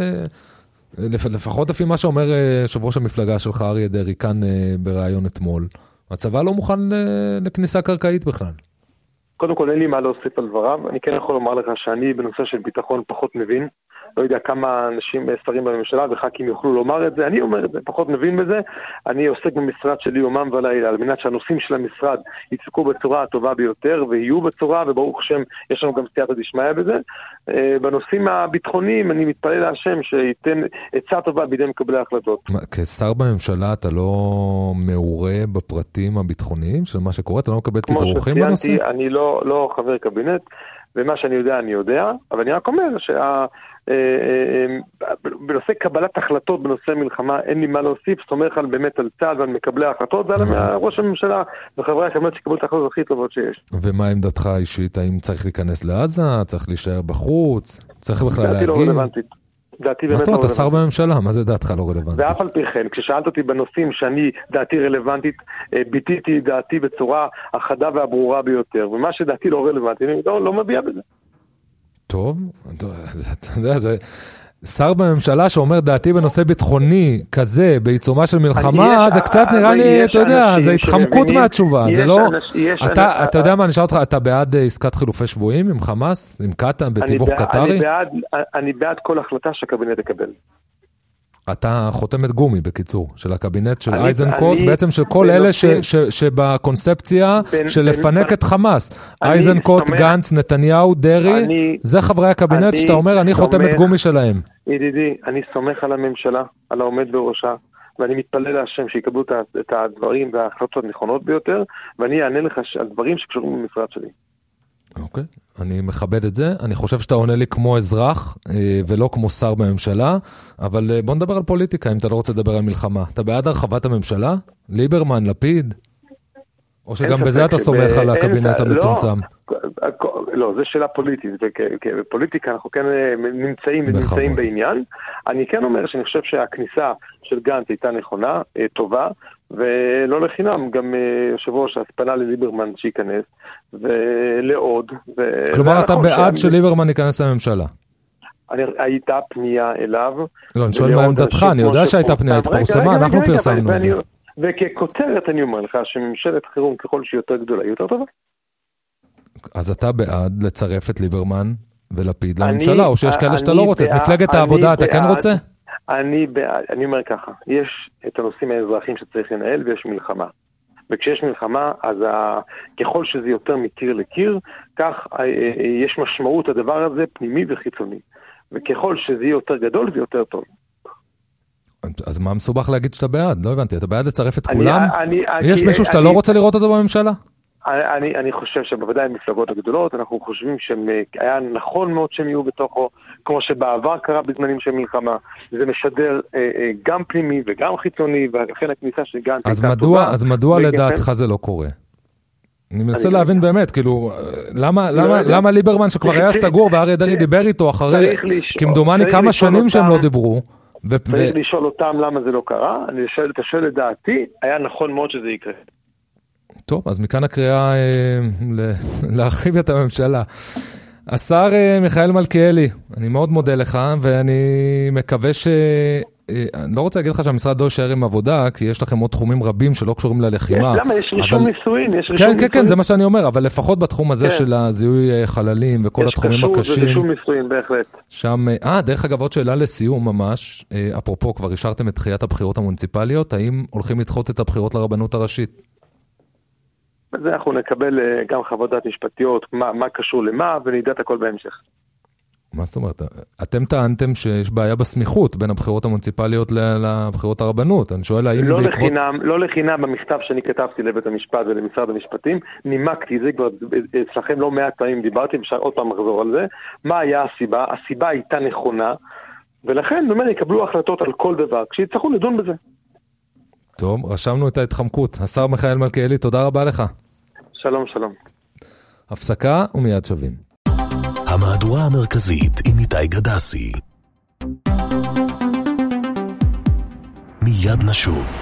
לפחות לפי מה שאומר יושב ראש המפלגה שלך, אריה דרעי, כאן בראיון אתמול, הצבא לא מוכן לכניסה קרקעית בכלל. קודם כל אין לי מה להוסיף על דבריו, אני כן יכול לומר לך שאני בנושא של ביטחון פחות מבין, לא יודע כמה אנשים שרים בממשלה וח"כים יוכלו לומר את זה, אני אומר את זה, פחות מבין בזה, אני עוסק במשרד שלי יומם ולילה, על מנת שהנושאים של המשרד יצפקו בצורה הטובה ביותר, ויהיו בצורה, וברוך השם, יש לנו גם סייעתא דשמיא בזה. בנושאים הביטחוניים, אני מתפלל להשם שייתן עצה טובה בידי מקבלי ההחלטות. כשר בממשלה אתה לא מעורה בפרטים הביטחוניים של מה שקורה? אתה לא מקבל תדרוכים בנושא? כמו שציינתי, אני לא, לא חבר קבינט, ומה שאני יודע אני יודע, אבל אני רק אומר שה... בנושא קבלת החלטות בנושא מלחמה אין לי מה להוסיף, סומך על באמת על צה"ל ועל מקבלי ההחלטות ועל ראש הממשלה וחברי הקבינט שקבלו את ההחלטות הכי טובות שיש. ומה עמדתך האישית? האם צריך להיכנס לעזה? צריך להישאר בחוץ? צריך בכלל להגיד? דעתי לא רלוונטית. דעתי באמת לא רלוונטית. אתה שר בממשלה, מה זה דעתך לא רלוונטית? ואף על פי כן, כששאלת אותי בנושאים שאני דעתי רלוונטית, ביטיתי דעתי בצורה החדה והברורה ביותר, ומה שדעתי לא רלוונטית, אני לא, לא מביע בזה. טוב, אתה יודע, זה שר בממשלה שאומר דעתי בנושא ביטחוני כזה, בעיצומה של מלחמה, זה קצת נראה לי, אתה יודע, זה התחמקות מהתשובה, זה לא... אתה יודע מה, אני שאל אותך, אתה בעד עסקת חילופי שבויים עם חמאס, עם קטאר, בתיווך קטרי? אני בעד כל החלטה שהקבינט יקבל. אתה חותמת גומי, בקיצור, של הקבינט של אייזנקוט, בעצם של כל אלה שבקונספציה של לפנק את חמאס. אייזנקוט, גנץ, נתניהו, דרעי, זה חברי הקבינט שאתה אומר, אני חותמת גומי שלהם. ידידי, אני סומך על הממשלה, על העומד בראשה, ואני מתפלל להשם שיקבלו את הדברים וההחלטות הנכונות ביותר, ואני אענה לך על דברים שקשורים במשרד שלי. אוקיי, אני מכבד את זה. אני חושב שאתה עונה לי כמו אזרח, ולא כמו שר בממשלה, אבל בוא נדבר על פוליטיקה, אם אתה לא רוצה לדבר על מלחמה. אתה בעד הרחבת הממשלה? ליברמן, לפיד? או שגם בזה אתה סומך על הקבינט המצומצם? לא, זו שאלה פוליטית, ובפוליטיקה אנחנו כן נמצאים, נמצאים בעניין. אני כן אומר שאני חושב שהכניסה של גנץ הייתה נכונה, טובה, ולא לחינם, גם יושב ראש הספנה לליברמן שייכנס, ולעוד. כלומר, אתה בעד שליברמן ייכנס לממשלה? הייתה פנייה אליו. לא, אני שואל מה עמדתך, אני יודע שהייתה פנייה, התפרסמה, אנחנו פרסמנו את זה. וככותרת אני אומר לך שממשלת חירום ככל שהיא יותר גדולה, היא יותר טובה. אז אתה בעד לצרף את ליברמן ולפיד לממשלה, או שיש כאלה שאתה לא רוצה? את מפלגת העבודה אתה כן רוצה? אני בעד, אני אומר ככה, יש את הנושאים האזרחיים שצריך לנהל ויש מלחמה. וכשיש מלחמה, אז ככל שזה יותר מקיר לקיר, כך יש משמעות הדבר הזה פנימי וחיצוני. וככל שזה יהיה יותר גדול, זה יותר טוב. אז מה מסובך להגיד שאתה בעד? לא הבנתי, אתה בעד לצרף את כולם? יש מישהו שאתה לא רוצה לראות אותו בממשלה? אני, אני חושב שבוודאי המפלגות הגדולות, אנחנו חושבים שהיה נכון מאוד שהם יהיו בתוכו, כמו שבעבר קרה בזמנים של מלחמה. זה משדר אה, אה, גם פנימי וגם חיצוני, ולכן הכניסה של גנץ אז מדוע, אז מדוע לדעתך זה לא קורה? אני מנסה להבין באמת, כאילו, למה, למה, למה ליברמן שכבר היה סגור ואריה דרעי דיבר איתו אחרי, כמדומני כמה שנים שהם לא דיברו, צריך לשאול אותם למה זה לא קרה, אני שואל, אתה שואל לדעתי, היה נכון מאוד שזה יקרה. טוב, אז מכאן הקריאה אה, להרחיב את הממשלה. השר אה, מיכאל מלכיאלי, אני מאוד מודה לך, ואני מקווה ש... אה, אני לא רוצה להגיד לך שהמשרד לא יישאר עם עבודה, כי יש לכם עוד תחומים רבים שלא קשורים ללחימה. למה? יש רישום אבל... נישואין, יש רישום כן, נישואין. כן, כן, זה מה שאני אומר, אבל לפחות בתחום הזה כן. של הזיהוי חללים וכל התחומים קשור, הקשים. יש רישום נישואין, בהחלט. שם, אה, דרך אגב, עוד שאלה לסיום ממש, אה, אפרופו, כבר אישרתם את דחיית הבחירות המוניציפליות, האם הולכים לדחות את הבחירות לרבנות הראשית? אז אנחנו נקבל גם חוות דעת משפטיות, מה, מה קשור למה, ונדע את הכל בהמשך. מה זאת אומרת? אתם טענתם שיש בעיה בסמיכות בין הבחירות המוניציפליות לבחירות הרבנות. אני שואל האם... לא בעקבות... לחינם, לא לחינם במכתב שאני כתבתי לבית המשפט ולמשרד המשפטים, נימקתי זה כבר, אצלכם לא מעט פעמים דיברתי, אפשר עוד פעם לחזור על זה. מה היה הסיבה? הסיבה הייתה נכונה, ולכן, באמת, יקבלו החלטות על כל דבר, כשיצטרכו לדון בזה. טוב, רשמנו את ההתחמקות. השר מיכאל מלכיאלי, תודה רבה לך. שלום, שלום. הפסקה ומיד שווים. המהדורה המרכזית עם איתי גדסי. מיד נשוב.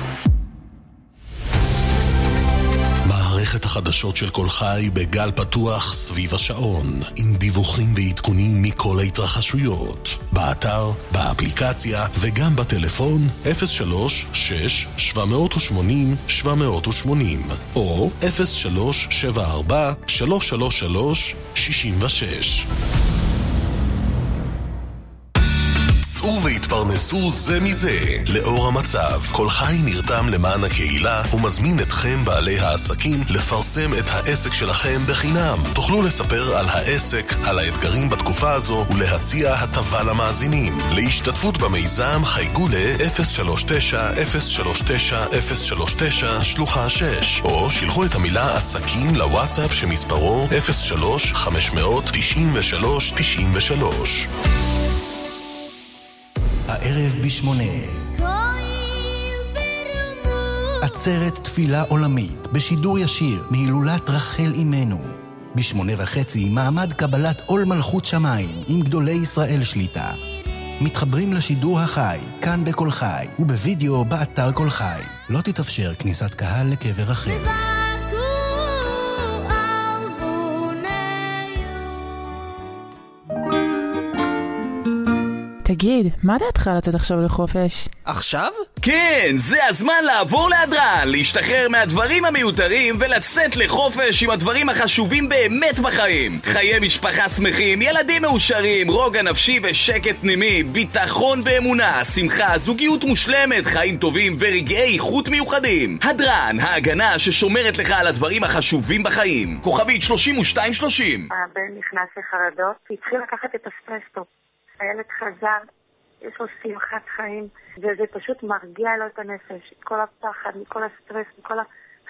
מערכת החדשות של כל חי בגל פתוח סביב השעון, עם דיווחים ועדכונים מכל ההתרחשויות. באתר, באפליקציה וגם בטלפון אפס שלוש שש שבע שמונים שבע שמונים או אפס שלוש שבע ארבע שלוש שלוש שלוש שש שש. צאו והתפרנסו זה מזה. לאור המצב, כל חי נרתם למען הקהילה ומזמין אתכם בעלי העסקים לפרסם את העסק שלכם בחינם. תוכלו לספר על העסק, על האתגרים בתקופה הזו ולהציע הטבה למאזינים. להשתתפות במיזם חייגו ל-אפס שלוש תשע אפס שלוש תשע אפס שלוש תשע שלוחה שש או שילחו את המילה עסקים לוואטסאפ שמספרו אפס שלוש חמש תשע שלוש תשע שלוש. הערב בשמונה עצרת תפילה עולמית בשידור ישיר מהילולת רחל אימנו. בשמונה וחצי מעמד קבלת עול מלכות שמיים עם גדולי ישראל שליטה. מתחברים לשידור החי כאן בכל חי ובווידאו באתר כל חי. לא תתאפשר כניסת קהל לקבר רחל. תגיד, מה דעתך לצאת עכשיו לחופש? עכשיו? כן, זה הזמן לעבור להדרן, להשתחרר מהדברים המיותרים ולצאת לחופש עם הדברים החשובים באמת בחיים. חיי משפחה שמחים, ילדים מאושרים, רוגע נפשי ושקט פנימי, ביטחון ואמונה, שמחה, זוגיות מושלמת, חיים טובים ורגעי איכות מיוחדים. הדרן, ההגנה ששומרת לך על הדברים החשובים בחיים. כוכבית שלושים ושתיים שלושים. הבן נכנס לחרדות, התחיל לקחת את הסטרסטופ. הילד חזר, יש לו שמחת חיים, וזה פשוט מרגיע לו את הנפש, את כל הפחד, מכל הסטרס, מכל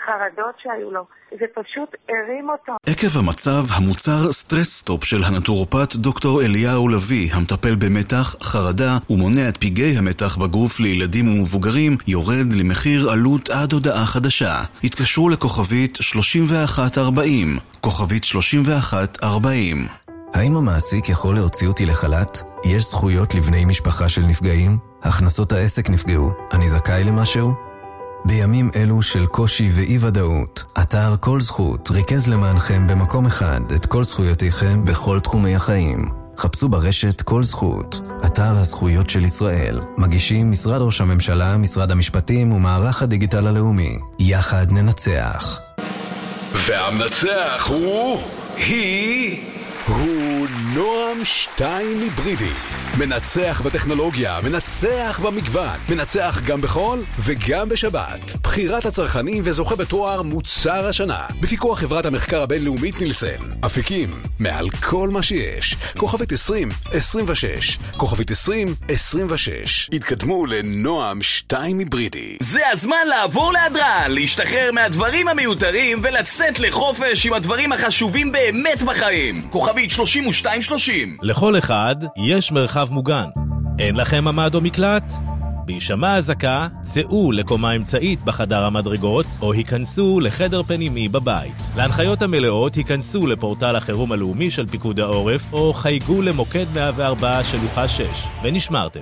חרדות שהיו לו. זה פשוט הרים אותו. עקב המצב, המוצר סטרס-סטופ של הנטורופט דוקטור אליהו לוי, המטפל במתח, חרדה ומונע את פגעי המתח בגוף לילדים ומבוגרים, יורד למחיר עלות עד הודעה חדשה. התקשרו לכוכבית שלושים ואחת ארבעים, כוכבית שלושים ואחת ארבעים. האם המעסיק יכול להוציא אותי לחל"ת? יש זכויות לבני משפחה של נפגעים? הכנסות העסק נפגעו. אני זכאי למשהו? בימים אלו של קושי ואי-ודאות, אתר כל זכות ריכז למענכם במקום אחד את כל זכויותיכם בכל תחומי החיים. חפשו ברשת כל זכות, אתר הזכויות של ישראל. מגישים משרד ראש הממשלה, משרד המשפטים ומערך הדיגיטל הלאומי. יחד ננצח. והמנצח הוא... היא... הוא נועם שתיים היברידי. מנצח בטכנולוגיה, מנצח במגוון, מנצח גם בחול וגם בשבת. בחירת הצרכנים וזוכה בתואר מוצר השנה. בפיקוח חברת המחקר הבינלאומית נילסן. אפיקים, מעל כל מה שיש. כוכבית עשרים עשרים ושש. כוכבית עשרים עשרים ושש. התקדמו לנועם שתיים היברידי. זה הזמן לעבור להדרן, להשתחרר מהדברים המיותרים ולצאת לחופש עם הדברים החשובים באמת בחיים. כוכבית שלושים ושתיים שלושים. לכל אחד יש מרחב מוגן. אין לכם ממ"ד או מקלט? בהישמע הזקה, צאו לקומה אמצעית בחדר המדרגות, או היכנסו לחדר פנימי בבית. להנחיות המלאות היכנסו לפורטל החירום הלאומי של פיקוד העורף, או חייגו למוקד מאה וארבע שלוחה שש, ונשמרתם.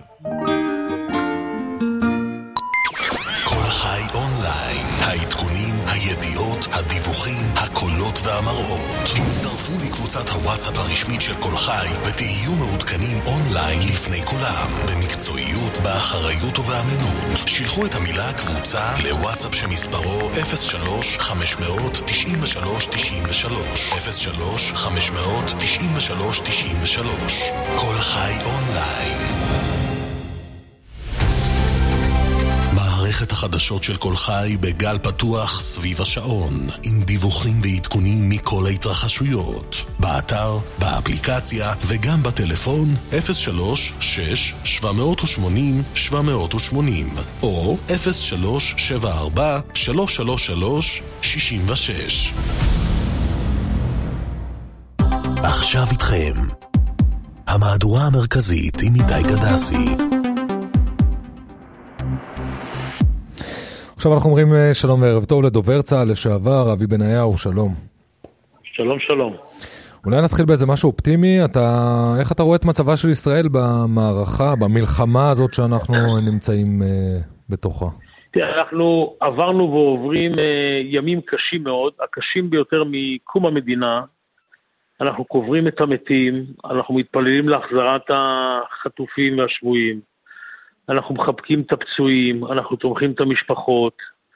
כל חי אונליין, העדכונים, הידיעות, הדיווחים, הקולות והמראות. הצטרפו לקבוצת הוואטסאפ הרשמית של כל חי ותהיו מעודכנים אונליין לפני כולם, במקצועיות, באחריות ובאמינות. שילחו את המילה קבוצה לוואטסאפ שמספרו אפס שלוש חמש תשע שלוש תשע שלוש אפס שלוש חמש תשע שלוש תשע שלוש. כל חי אונליין. מערכת החדשות של כל חי בגל פתוח סביב השעון, עם דיווחים ועדכונים מכל ההתרחשויות, באתר, באפליקציה וגם בטלפון אפס שלוש שש שבע שמונה שבע שמונה או אפס שלוש שבע ארבע שלוש שלוש שלוש שש שש. עכשיו איתכם המהדורה המרכזית עם איתי גדסי. עכשיו אנחנו אומרים שלום וערב טוב לדובר צה"ל לשעבר, אבי בניהו, שלום. שלום, שלום. אולי נתחיל באיזה משהו אופטימי, אתה, איך אתה רואה את מצבה של ישראל במערכה, במלחמה הזאת שאנחנו נמצאים uh, בתוכה? תראה, אנחנו עברנו ועוברים uh, ימים קשים מאוד, הקשים ביותר מקום המדינה. אנחנו קוברים את המתים, אנחנו מתפללים להחזרת החטופים והשבויים. אנחנו מחבקים את הפצועים, אנחנו תומכים את המשפחות.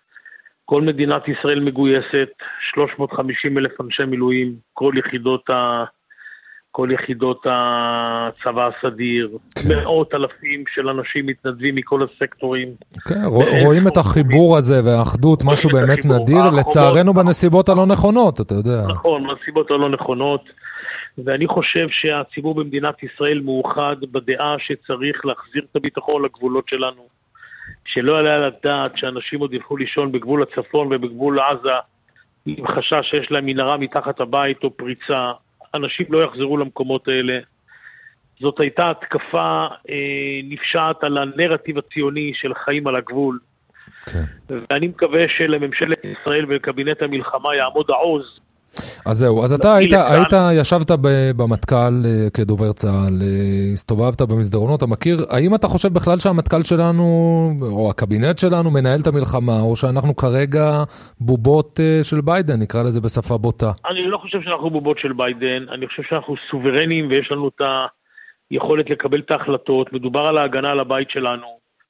כל מדינת ישראל מגויסת, שלוש מאות וחמישים אלף אנשי מילואים, כל יחידות, ה... כל יחידות הצבא הסדיר, כן. מאות אלפים של אנשים מתנדבים מכל הסקטורים. כן, רואים את החיבור הזה והאחדות, משהו באמת נדיר, לצערנו בנסיבות הלא נכונות, אתה יודע. נכון, בנסיבות הלא נכונות. ואני חושב שהציבור במדינת ישראל מאוחד בדעה שצריך להחזיר את הביטחון לגבולות שלנו. שלא יעלה על הדעת שאנשים עוד ילכו לישון בגבול הצפון ובגבול עזה, עם חשש שיש להם מנהרה מתחת הבית או פריצה. אנשים לא יחזרו למקומות האלה. זאת הייתה התקפה אה, נפשעת על הנרטיב הציוני של חיים על הגבול. כן. ואני מקווה שלממשלת ישראל ולקבינט המלחמה יעמוד העוז, אז זהו, אז אתה היית, היית, ישבת במטכ"ל כדובר צה"ל, הסתובבת במסדרונות, אתה מכיר, האם אתה חושב בכלל שהמטכ"ל שלנו, או הקבינט שלנו, מנהל את המלחמה, או שאנחנו כרגע בובות של ביידן, נקרא לזה בשפה בוטה? אני לא חושב שאנחנו בובות של ביידן, אני חושב שאנחנו סוברנים, ויש לנו את היכולת לקבל את ההחלטות, מדובר על ההגנה על הבית שלנו.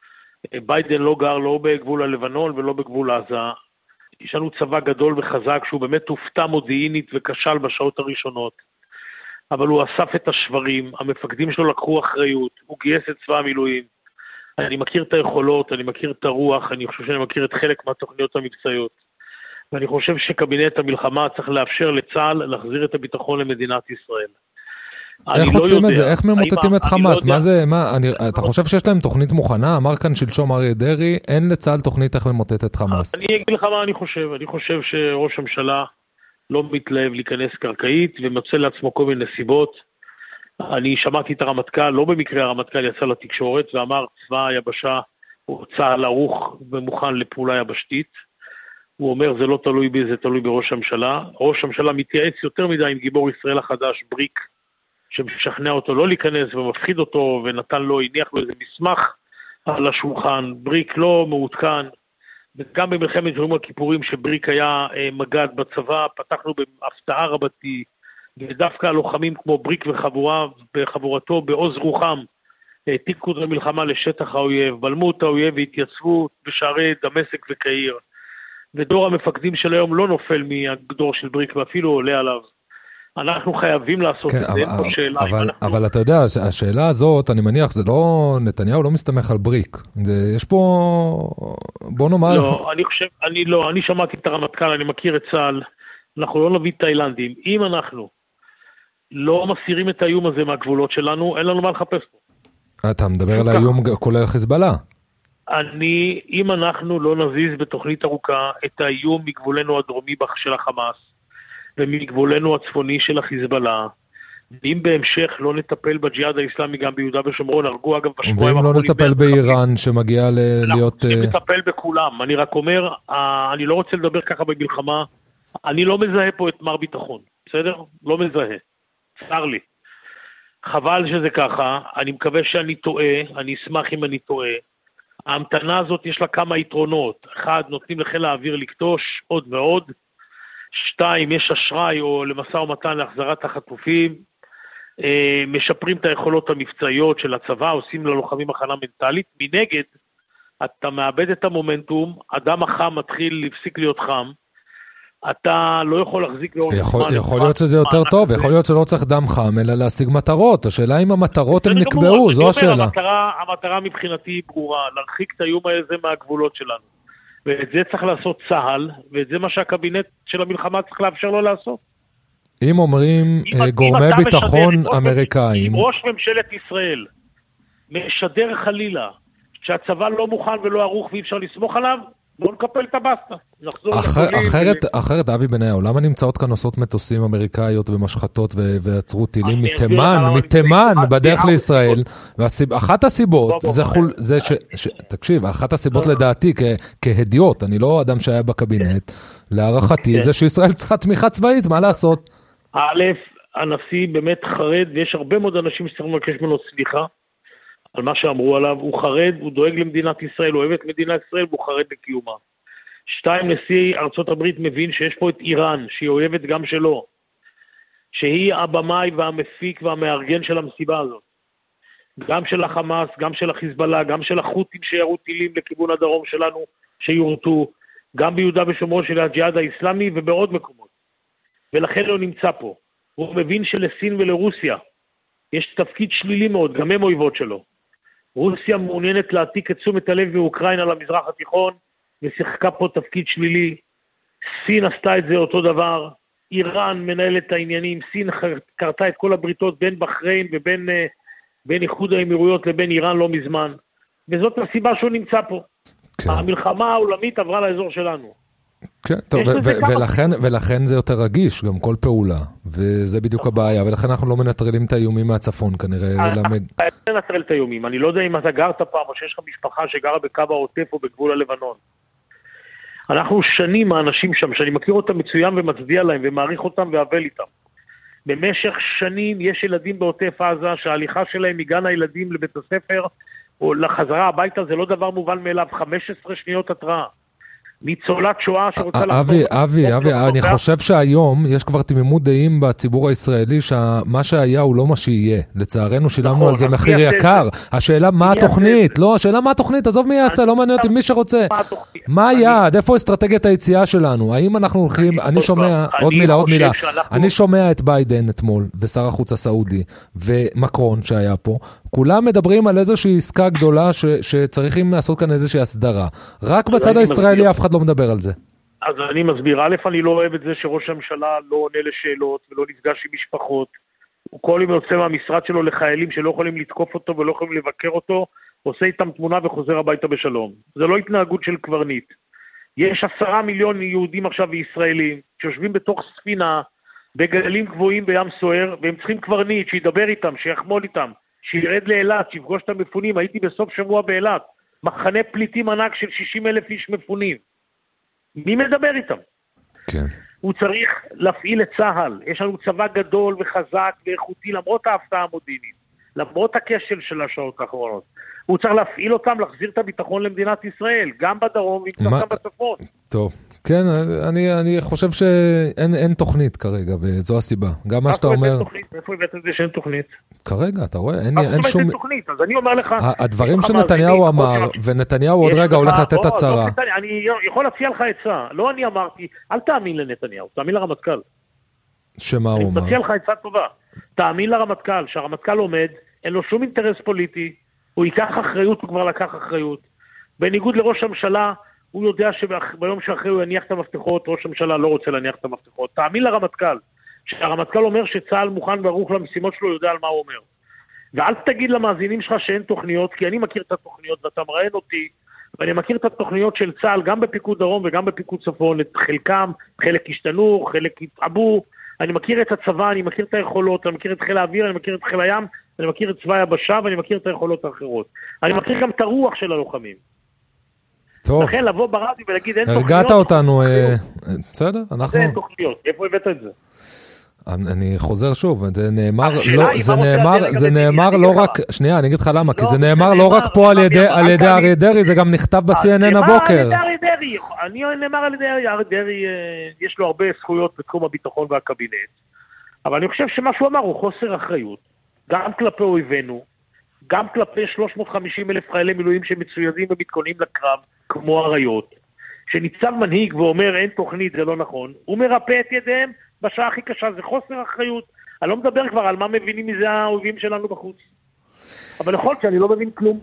ביידן לא גר לא בגבול הלבנון ולא בגבול עזה, יש לנו צבא גדול וחזק שהוא באמת הופתע מודיעינית וקשל בשעות הראשונות. אבל הוא אסף את השברים, המפקדים שלו לקחו אחריות, הוא גייס את צבא המילואים. אני מכיר את היכולות, אני מכיר את הרוח, אני חושב שאני מכיר את חלק מהתוכניות המבצעיות. ואני חושב שקבינט המלחמה צריך לאפשר לצה"ל להחזיר את הביטחון למדינת ישראל. איך עושים את זה? איך ממוטטים את חמאס? מה זה, מה, אתה חושב שיש להם תוכנית מוכנה? אמר כאן שלשום אריה דרעי, אין לצה"ל תוכנית איך ממוטט את חמאס. אני אגיד לך מה אני חושב. אני חושב שראש הממשלה לא מתלהב להיכנס קרקעית, ומוצא לעצמו כל מיני סיבות. אני שמעתי את הרמטכ"ל, לא במקרה הרמטכ"ל יצא לתקשורת, ואמר צבא היבשה, הוא צה"ל ערוך ומוכן לפעולה יבשתית. הוא אומר זה לא תלוי בי, זה תלוי בראש הממשלה. ראש הממשלה מתייעץ יותר מדי עם גיבור ישראל החדש, בריק, שמשכנע אותו לא להיכנס ומפחיד אותו, ונתן לו, הניח לו איזה מסמך על השולחן. בריק לא מעודכן, וגם במלחמת יום הכיפורים שבריק היה מג"ד בצבא, פתחנו בהפתעה רבתי, ודווקא לוחמים כמו בריק וחבורה, בחבורתו בעוז רוחם, העתיקו את המלחמה לשטח האויב, בלמו את האויב והתייצבו בשערי דמשק וקהיר. ודור המפקדים של היום לא נופל מהדור של בריק, ואפילו עולה עליו. אנחנו חייבים לעשות כן, את זה, אבל, אין פה שאלה. אבל, אנחנו... אבל אתה יודע, השאלה הזאת, אני מניח, זה לא, נתניהו לא מסתמך על בריק. זה, יש פה, בוא נאמר... לא, אני חושב, אני לא, אני שמעתי את הרמטכ"ל, אני מכיר את צה"ל, אנחנו לא נביא תאילנדים. אם אנחנו לא מסירים את האיום הזה מהגבולות שלנו, אין לנו מה לחפש פה. אתה מדבר על האיום כולל חיזבאללה. אני, אם אנחנו לא נזיז בתוכנית ארוכה את האיום מגבולנו הדרומי של החמאס, ומגבולנו הצפוני של החיזבאללה, ואם בהמשך לא נטפל בג'יהאד האסלאמי גם ביהודה ושומרון, הרגו אגב בשבועיים ואם לא נטפל באיראן שמגיעה להיות... אנחנו נטפל בכולם, אני רק אומר, אני לא רוצה לדבר ככה במלחמה, אני לא מזהה פה את מר ביטחון, בסדר? לא מזהה, צר לי. חבל שזה ככה, אני מקווה שאני טועה, אני אשמח אם אני טועה. ההמתנה הזאת יש לה כמה יתרונות. אחד, נותנים לחיל האוויר לקטוש עוד ועוד. שתיים, יש אשראי או למשא ומתן להחזרת החטופים. אה, משפרים את היכולות המבצעיות של הצבא, עושים ללוחמים הכנה מנטלית. מנגד, אתה מאבד את המומנטום, אדם החם מתחיל להפסיק להיות חם, אתה לא יכול להחזיק לאורך יכול, יכול להיות שזה יותר טוב, יכול להיות שלא צריך דם חם, אלא להשיג מטרות. השאלה אם המטרות הן נקבעו, זו השאלה. המטרה, המטרה מבחינתי היא ברורה, להרחיק את האיום הזה מהגבולות שלנו. ואת זה צריך לעשות צה"ל, ואת זה מה שהקבינט של המלחמה צריך לאפשר לו לעשות. אם אומרים אם, גורמי אם ביטחון אמריקאים... אם ראש ממשלת ישראל משדר חלילה שהצבא לא מוכן ולא ערוך ואי אפשר לסמוך עליו, בואו נקפל את הבסטה. אחרת, אחרת, אחרת, אבי בניהו, למה נמצאות כאן נוסעות מטוסים אמריקאיות ומשחטות ועצרו טילים מתימן, מתימן בדרך לישראל, ואחת הסיבות, זה ש... תקשיב, אחת הסיבות לדעתי כהדיוט, אני לא אדם שהיה בקבינט, להערכתי, זה שישראל צריכה תמיכה צבאית, מה לעשות? א', הנשיא באמת חרד, ויש הרבה מאוד אנשים שצריכים לבקש ממנו סליחה, על מה שאמרו עליו, הוא חרד, הוא דואג למדינת ישראל, הוא אוהב את מדינת ישראל, והוא חרד לקיומה. שתיים, נשיא ארצות הברית מבין שיש פה את איראן, שהיא אוהבת גם שלו, שהיא הבמאי והמפיק והמארגן של המסיבה הזאת. גם של החמאס, גם של החיזבאללה, גם של החות'ים שירו טילים לכיוון הדרום שלנו, שיורתו, גם ביהודה ושומרון של הג'יהאד האסלאמי ובעוד מקומות. ולכן הוא נמצא פה. הוא מבין שלסין ולרוסיה יש תפקיד שלילי מאוד, גם הם אויבות שלו. רוסיה מעוניינת להעתיק את תשומת הלב מאוקראינה למזרח התיכון, ושיחקה פה תפקיד שלילי. סין עשתה את זה אותו דבר, איראן מנהלת את העניינים, סין קרתה את כל הבריתות בין בחריין ובין בין איחוד האמירויות לבין איראן לא מזמן, וזאת הסיבה שהוא נמצא פה. כן. המלחמה העולמית עברה לאזור שלנו. כן, טוב, ולכן, ולכן זה יותר רגיש, גם כל פעולה, וזה בדיוק הבעיה, ולכן אנחנו לא מנטרלים את האיומים מהצפון, כנראה. אני לא מנטרל את האיומים, אני לא יודע אם אתה גרת פעם, או שיש לך משפחה שגרה בקו העוטף או בגבול הלבנון. אנחנו שנים האנשים שם, שאני מכיר אותם מצוין ומצדיע להם, ומעריך אותם ואבל איתם. במשך שנים יש ילדים בעוטף עזה, שההליכה שלהם מגן הילדים לבית הספר, או לחזרה הביתה, זה לא דבר מובן מאליו, חמש עשרה שניות התראה. ניצולת שואה שרוצה לחזור. אבי, אבי, אבי, אני חושב שהיום יש כבר תמימות דעים בציבור הישראלי שמה שהיה הוא לא מה שיהיה. לצערנו שילמנו על זה מחיר יקר. השאלה מה התוכנית? לא, השאלה מה התוכנית? עזוב מי יעשה, לא מעניין אותי מי שרוצה. מה היעד? איפה אסטרטגיית היציאה שלנו? האם אנחנו הולכים, אני שומע, עוד מילה, עוד מילה. אני שומע את ביידן אתמול, ושר החוץ הסעודי, ומקרון שהיה פה. כולם מדברים על איזושהי עסקה גדולה שצריכים לעשות כאן איזושהי הסדרה. רק בצד הישראלי אף אחד לא מדבר על זה. אז אני מסביר, א', אני לא אוהב את זה שראש הממשלה לא עונה לשאלות ולא נפגש עם משפחות הוא כל יום יוצא מהמשרד שלו לחיילים שלא יכולים לתקוף אותו ולא יכולים לבקר אותו, עושה איתם תמונה וחוזר הביתה בשלום. זה לא התנהגות של קברניט. יש עשרה מיליון יהודים עכשיו וישראלים שיושבים בתוך ספינה בגלים גבוהים בים סוער, והם צריכים קברניט שידבר איתם, שיחמול איתם, שירד לאילת, שיפגוש את המפונים. הייתי בסוף שבוע באילת, מחנה פליטים ענק של שישים אלף איש מפונים. מי מדבר איתם? כן. הוא צריך להפעיל את צה"ל. יש לנו צבא גדול וחזק ואיכותי, למרות ההפתעה המודיעינית, למרות הכשל של השעות האחרונות. הוא צריך להפעיל אותם, להחזיר את הביטחון למדינת ישראל, גם בדרום וגם מה... בצפון. טוב, כן, אני, אני חושב שאין אין תוכנית כרגע, וזו הסיבה. גם מה שאתה אומר... איפה הבאת את זה שאין תוכנית? כרגע, אתה רואה? אין, אין שום... אין תוכנית, אז אני אומר לך... הדברים שנתניהו אמר, ונתניהו עוד רגע הולך לתת הצהרה. אני יכול להציע לך עצה, לא אני אמרתי, אל תאמין לנתניהו, תאמין לרמטכ"ל. שמה הוא אמר? אני מציע לך עצה טובה. תאמין לרמטכ"ל, שהרמטכ"ל עומד, אין לו שום אינטרס פוליטי, הוא ייקח אחריות, הוא כבר לקח אחריות. בניגוד לראש הממשלה, הוא יודע שביום שאחרי הוא יניח את המפתחות, ראש הממשלה לא רוצה להניח את המפתחות. תאמין לרמטכ"ל, שהרמטכ"ל אומר שצה"ל מוכן וערוך למשימות שלו, יודע על מה הוא אומר. ואל תגיד למאזינים שלך שאין תוכניות, כי אני מכיר את התוכניות, ואתה מראיין אותי, ואני מכיר את התוכניות של צה"ל, גם בפיקוד דרום וגם בפיקוד צפון, את חלקם, חלק השתנו, חלק התעבו, אני מכיר את הצבא, אני מכיר את היכולות, אני מכיר את חיל האוויר, אני מכיר את חיל הים, אני מכיר את צבא היבשה, ואני מכיר את היכולות האחרות. אני מכיר גם את הרוח של הלוחמים. טוב. לכן לבוא ברדיו ולהגיד אין תוכניות. הרגעת אותנו, בסדר, אנחנו... זה אין תוכניות, איפה הבאת את זה? אני חוזר שוב, זה נאמר, לא, זה נאמר, זה נאמר לא רק, שנייה, אני אגיד לך למה, כי זה נאמר לא רק פה על ידי, על ידי אריה דרעי, זה גם נכתב ב-סי אן אן הבוקר. אני נאמר על ידי אריה דרעי, יש לו הרבה זכויות בתחום הביטחון והקבינט, אבל אני חושב שמה שהוא אמר הוא חוסר אחריות, גם כלפי אויבינו, גם כלפי שלוש מאות וחמישים אלף חיילי מילואים שמצוידים ומתכוננים לקרב, כמו אריות, שניצב מנהיג ואומר אין תוכנית, זה לא נכון, הוא מרפא את ידיהם, בשעה הכי קשה, זה חוסר אחריות. אני לא מדבר כבר על מה מבינים מזה האויבים שלנו בחוץ. אבל יכול להיות שאני לא מבין כלום.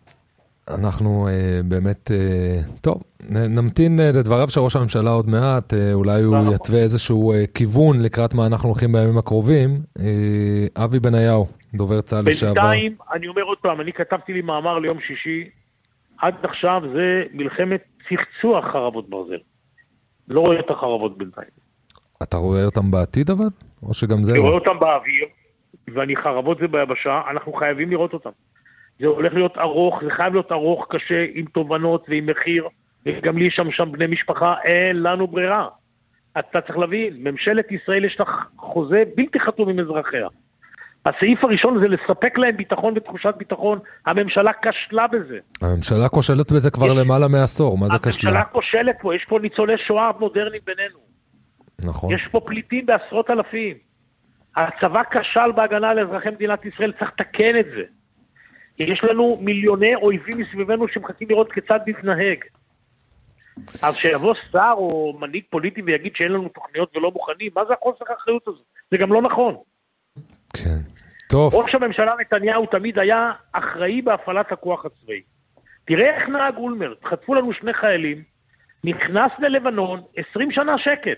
אנחנו uh, באמת, uh, טוב, נמתין uh, לדבריו של ראש הממשלה עוד מעט, uh, אולי הוא יתווה איזשהו uh, כיוון לקראת מה אנחנו הולכים בימים הקרובים. Uh, אבי בניהו, דובר צה"ל לשעבר. בינתיים, אני אומר עוד פעם, אני כתבתי לי מאמר ליום שישי, עד עכשיו זה מלחמת צחצוח חרבות ברזל. לא רואה את החרבות בינתיים. אתה רואה אותם בעתיד אבל? או שגם זה... אני רואה אותם באוויר, ואני חרבות זה ביבשה, אנחנו חייבים לראות אותם. זה הולך להיות ארוך, זה חייב להיות ארוך, קשה, עם תובנות ועם מחיר, וגם לי שם שם בני משפחה, אין לנו ברירה. אתה צריך להבין, ממשלת ישראל יש לך חוזה בלתי חתום עם אזרחיה. הסעיף הראשון זה לספק להם ביטחון ותחושת ביטחון, הממשלה כשלה בזה. הממשלה כושלת בזה כבר יש... למעלה מעשור, מה זה כשלה? הממשלה כושלת פה, יש פה ניצולי שואה מודרניים בינינו. נכון. יש פה פליטים בעשרות אלפים. הצבא כשל בהגנה על אזרחי מדינת ישראל, צריך לתקן את זה. יש לנו מיליוני אויבים מסביבנו שמחכים לראות כיצד נתנהג. אז שיבוא שר או מנהיג פוליטי ויגיד שאין לנו תוכניות ולא מוכנים, מה זה החוסר האחריות הזה? זה גם לא נכון. כן. טוב. ראש הממשלה נתניהו תמיד היה אחראי בהפעלת הכוח הצבאי. תראה איך נהג אולמרט, חטפו לנו שני חיילים, נכנס ללבנון, עשרים שנה שקט.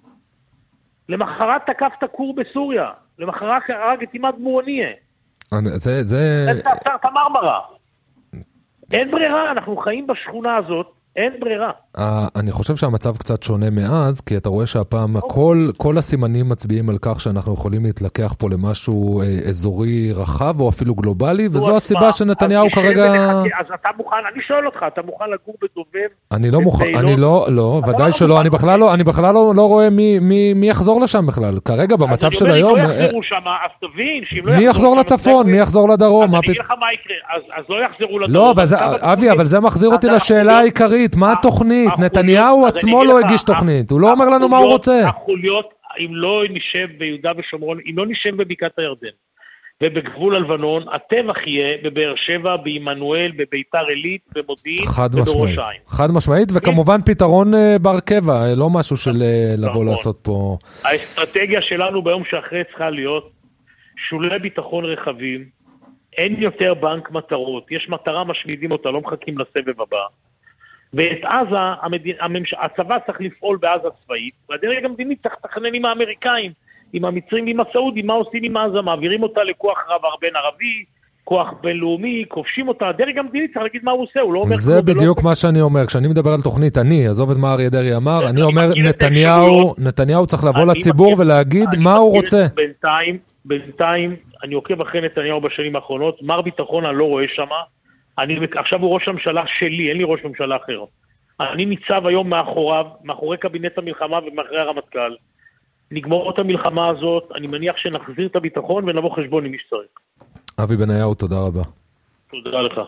למחרת תקף את הכור בסוריה, למחרת הרג את עימאד מורניה. זה, זה... את המרמרה. אין ברירה, אנחנו חיים בשכונה הזאת, אין ברירה. אני חושב שהמצב קצת שונה מאז, כי אתה רואה שהפעם כל, כל הסימנים מצביעים על כך שאנחנו יכולים להתלקח פה למשהו אזורי רחב או אפילו גלובלי, וזו הסיבה שנתניהו כרגע... אז אתה מוכן, אני שואל אותך, אתה מוכן לגור בדובב? אני לא מוכן, אני לא, לא, ודאי שלא, אני בכלל לא, אני בכלל לא, לא רואה מי, מי, מי יחזור לשם בכלל. כרגע במצב של היום... אז אני אומר, אם לא יחזרו שם, אז תבין, שאם לא מי יחזור לצפון, מי יחזור לדרום? אז אני אגיד לך מה יקרה, אז לא יחזרו לדרום. לא, אבי, אבל זה מחזיר אותי לשאלה העיקרית, מה התוכנית? נתניהו עצמו לא הגיש תוכנית, הוא לא אומר לנו מה הוא רוצה. החוליות, אם לא נשב ביהודה ושומרון, אם לא נשב בבקעת הירדן, ובגבול הלבנון, הטבח יהיה בבאר שבע, בעמנואל, בביתר עילית, במודיעין ובראש העין. חד משמעית, וכמובן פתרון בר קבע, לא משהו של לבוא לעשות פה. האסטרטגיה שלנו ביום שאחרי צריכה להיות שולי ביטחון רחבים, אין יותר בנק מטרות, יש מטרה משמידים אותה, לא מחכים לסבב הבא. ואת עזה, המדין, הממש... הצבא צריך לפעול בעזה צבאית, והדרג המדיני צריך לתכנן עם האמריקאים, עם המצרים ועם הסעודים, מה עושים עם עזה? מעבירים אותה לכוח רב בין ערבי, כוח בינלאומי, כובשים אותה, הדרג המדיני צריך להגיד מה הוא עושה, הוא לא אומר... זה בדיוק מה שאני אומר, כשאני מדבר על תוכנית, אני, עזוב את מה אריה דרעי אמר, אני אומר, נתניהו, נתניהו צריך לבוא לציבור ולהגיד מה הוא רוצה. בינתיים, בינתיים, אני עוקב אחרי נתניהו בשנים האחרונות, מר ביטחון אני לא רואה שמה, עכשיו הוא ראש הממשלה שלי, אין לי ראש ממשלה אחר. אני ניצב היום מאחוריו, מאחורי קבינט המלחמה ומאחורי הרמטכ"ל. נגמור את המלחמה הזאת, אני מניח שנחזיר את הביטחון ונבוא חשבון עם מי שצריך. אבי בניהו, תודה רבה. תודה לך.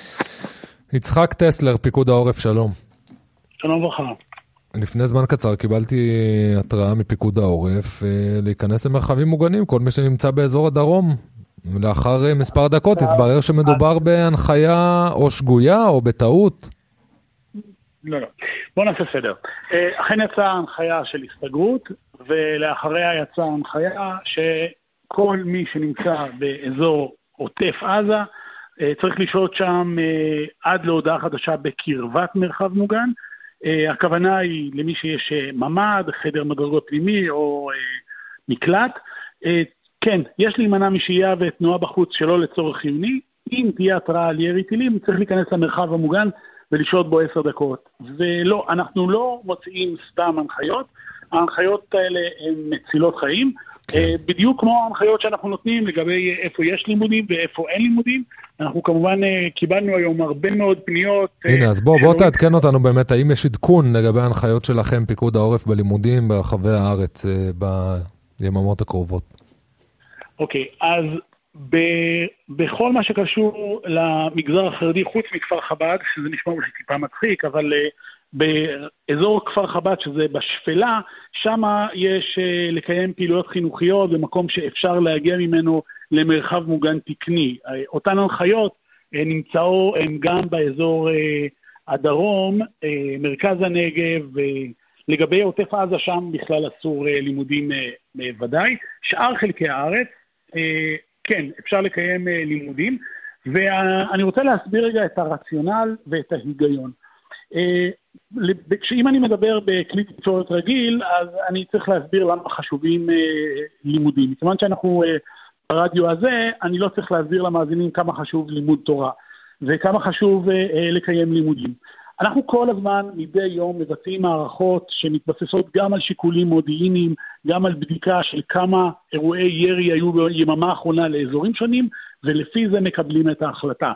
יצחק טסלר, פיקוד העורף, שלום. שלום וברכה. לפני זמן קצר קיבלתי התראה מפיקוד העורף להיכנס למרחבים מוגנים, כל מי שנמצא באזור הדרום. לאחר מספר דקות התברר שמדובר בהנחיה או שגויה או בטעות. לא, לא. בוא נעשה סדר. אכן יצאה הנחיה של הסתגרות, ולאחריה יצאה הנחיה שכל מי שנמצא באזור עוטף עזה, צריך לשהות שם עד להודעה חדשה בקרבת מרחב מוגן. הכוונה היא למי שיש ממ"ד, חדר מדרגות פנימי או מקלט. כן, יש להימנע משהייה ותנועה בחוץ שלא לצורך חיוני. אם תהיה התראה על ירי טילים, צריך להיכנס למרחב המוגן ולשהות בו עשר דקות. ולא, אנחנו לא מוציאים סתם הנחיות, ההנחיות האלה הן מצילות חיים, כן. בדיוק כמו ההנחיות שאנחנו נותנים לגבי איפה יש לימודים ואיפה אין לימודים. אנחנו כמובן קיבלנו היום הרבה מאוד פניות. הנה, אז בוא, בוא תעדכן אותנו באמת, האם יש עדכון לגבי ההנחיות שלכם, פיקוד העורף בלימודים ברחבי הארץ ביממות הקרובות? אוקיי, אז ב, בכל מה שקשור למגזר החרדי, חוץ מכפר חב"ד, שזה נשמע אולי טיפה מצחיק, אבל uh, באזור כפר חב"ד, שזה בשפלה, שם יש uh, לקיים פעילויות חינוכיות, במקום שאפשר להגיע ממנו למרחב מוגן תקני. Uh, אותן הנחיות uh, נמצאו הם גם באזור uh, הדרום, uh, מרכז הנגב, uh, לגבי עוטף עזה שם בכלל אסור uh, לימודים uh, ודאי. שאר חלקי הארץ, uh, כן, אפשר לקיים uh, לימודים, ואני רוצה להסביר רגע את הרציונל ואת ההיגיון. כשאם uh, אני מדבר בכלי תקשורת רגיל, אז אני צריך להסביר למה חשובים uh, לימודים. מכיוון שאנחנו uh, ברדיו הזה, אני לא צריך להסביר למאזינים כמה חשוב לימוד תורה, וכמה חשוב uh, uh, לקיים לימודים. אנחנו כל הזמן, מדי יום, מבצעים מערכות שמתבססות גם על שיקולים מודיעיניים, גם על בדיקה של כמה אירועי ירי היו ביממה האחרונה לאזורים שונים, ולפי זה מקבלים את ההחלטה.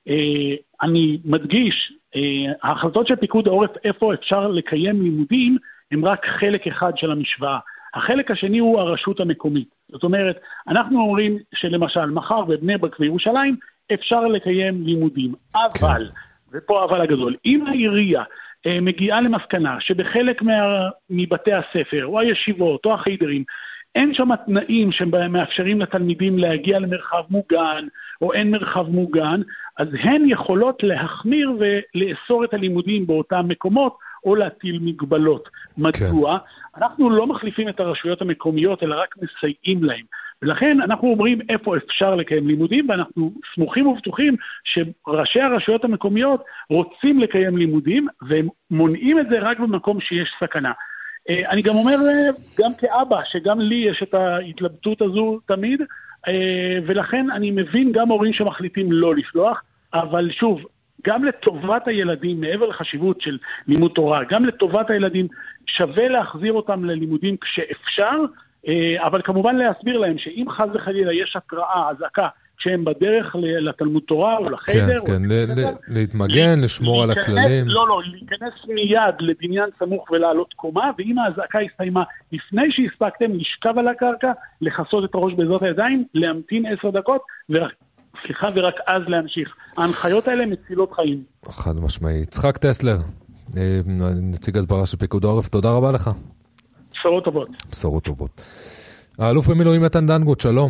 אני מדגיש, ההחלטות של פיקוד העורף איפה אפשר לקיים לימודים, הם רק חלק אחד של המשוואה. החלק השני הוא הרשות המקומית. זאת אומרת, אנחנו אומרים שלמשל, מחר בבני ברק וירושלים, אפשר לקיים לימודים. אבל... ופה אבל הגדול, אם העירייה אה, מגיעה למסקנה שבחלק מה, מבתי הספר או הישיבות או החיידרים אין שם תנאים שמאפשרים לתלמידים להגיע למרחב מוגן או אין מרחב מוגן, אז הן יכולות להחמיר ולאסור את הלימודים באותם מקומות או להטיל מגבלות. מדוע? כן. אנחנו לא מחליפים את הרשויות המקומיות אלא רק מסייעים להם. ולכן אנחנו אומרים איפה אפשר לקיים לימודים, ואנחנו סמוכים ובטוחים שראשי הרשויות המקומיות רוצים לקיים לימודים, והם מונעים את זה רק במקום שיש סכנה. אני גם אומר, גם כאבא, שגם לי יש את ההתלבטות הזו תמיד, ולכן אני מבין גם הורים שמחליטים לא לשלוח, אבל שוב, גם לטובת הילדים, מעבר לחשיבות של לימוד תורה, גם לטובת הילדים שווה להחזיר אותם ללימודים כשאפשר, אבל כמובן להסביר להם שאם חס וחלילה יש התראה, אזעקה, כשהם בדרך לתלמוד תורה או לחדר, כן, כן, להתמגן, לשמור על הכללים. לא, לא, להיכנס מיד לבניין סמוך ולעלות קומה, ואם ההזעקה הסתיימה לפני שהספקתם, לשכב על הקרקע, לחסות את הראש בעזרת הידיים, להמתין עשר דקות, סליחה, ורק אז להמשיך. ההנחיות האלה מצילות חיים. חד משמעי. יצחק טסלר, נציג הסברה של פיקוד העורף, תודה רבה לך. בשורות טובות. בשורות טובות. האלוף במילואים מתן דנגוט, שלום.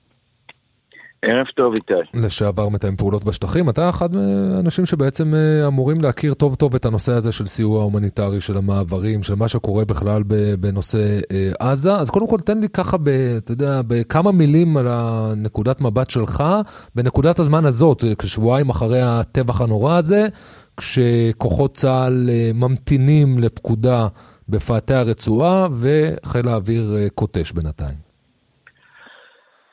ערב טוב איתי. לשעבר מתאם פעולות בשטחים, אתה אחד מהאנשים שבעצם אמורים להכיר טוב טוב את הנושא הזה של סיוע הומניטרי, של המעברים, של מה שקורה בכלל בנושא עזה. אז קודם כל תן לי ככה, ב, אתה יודע, בכמה מילים על הנקודת מבט שלך, בנקודת הזמן הזאת, כשבועיים אחרי הטבח הנורא הזה, כשכוחות צה"ל ממתינים לפקודה בפאתי הרצועה, וחיל האוויר קוטש בינתיים.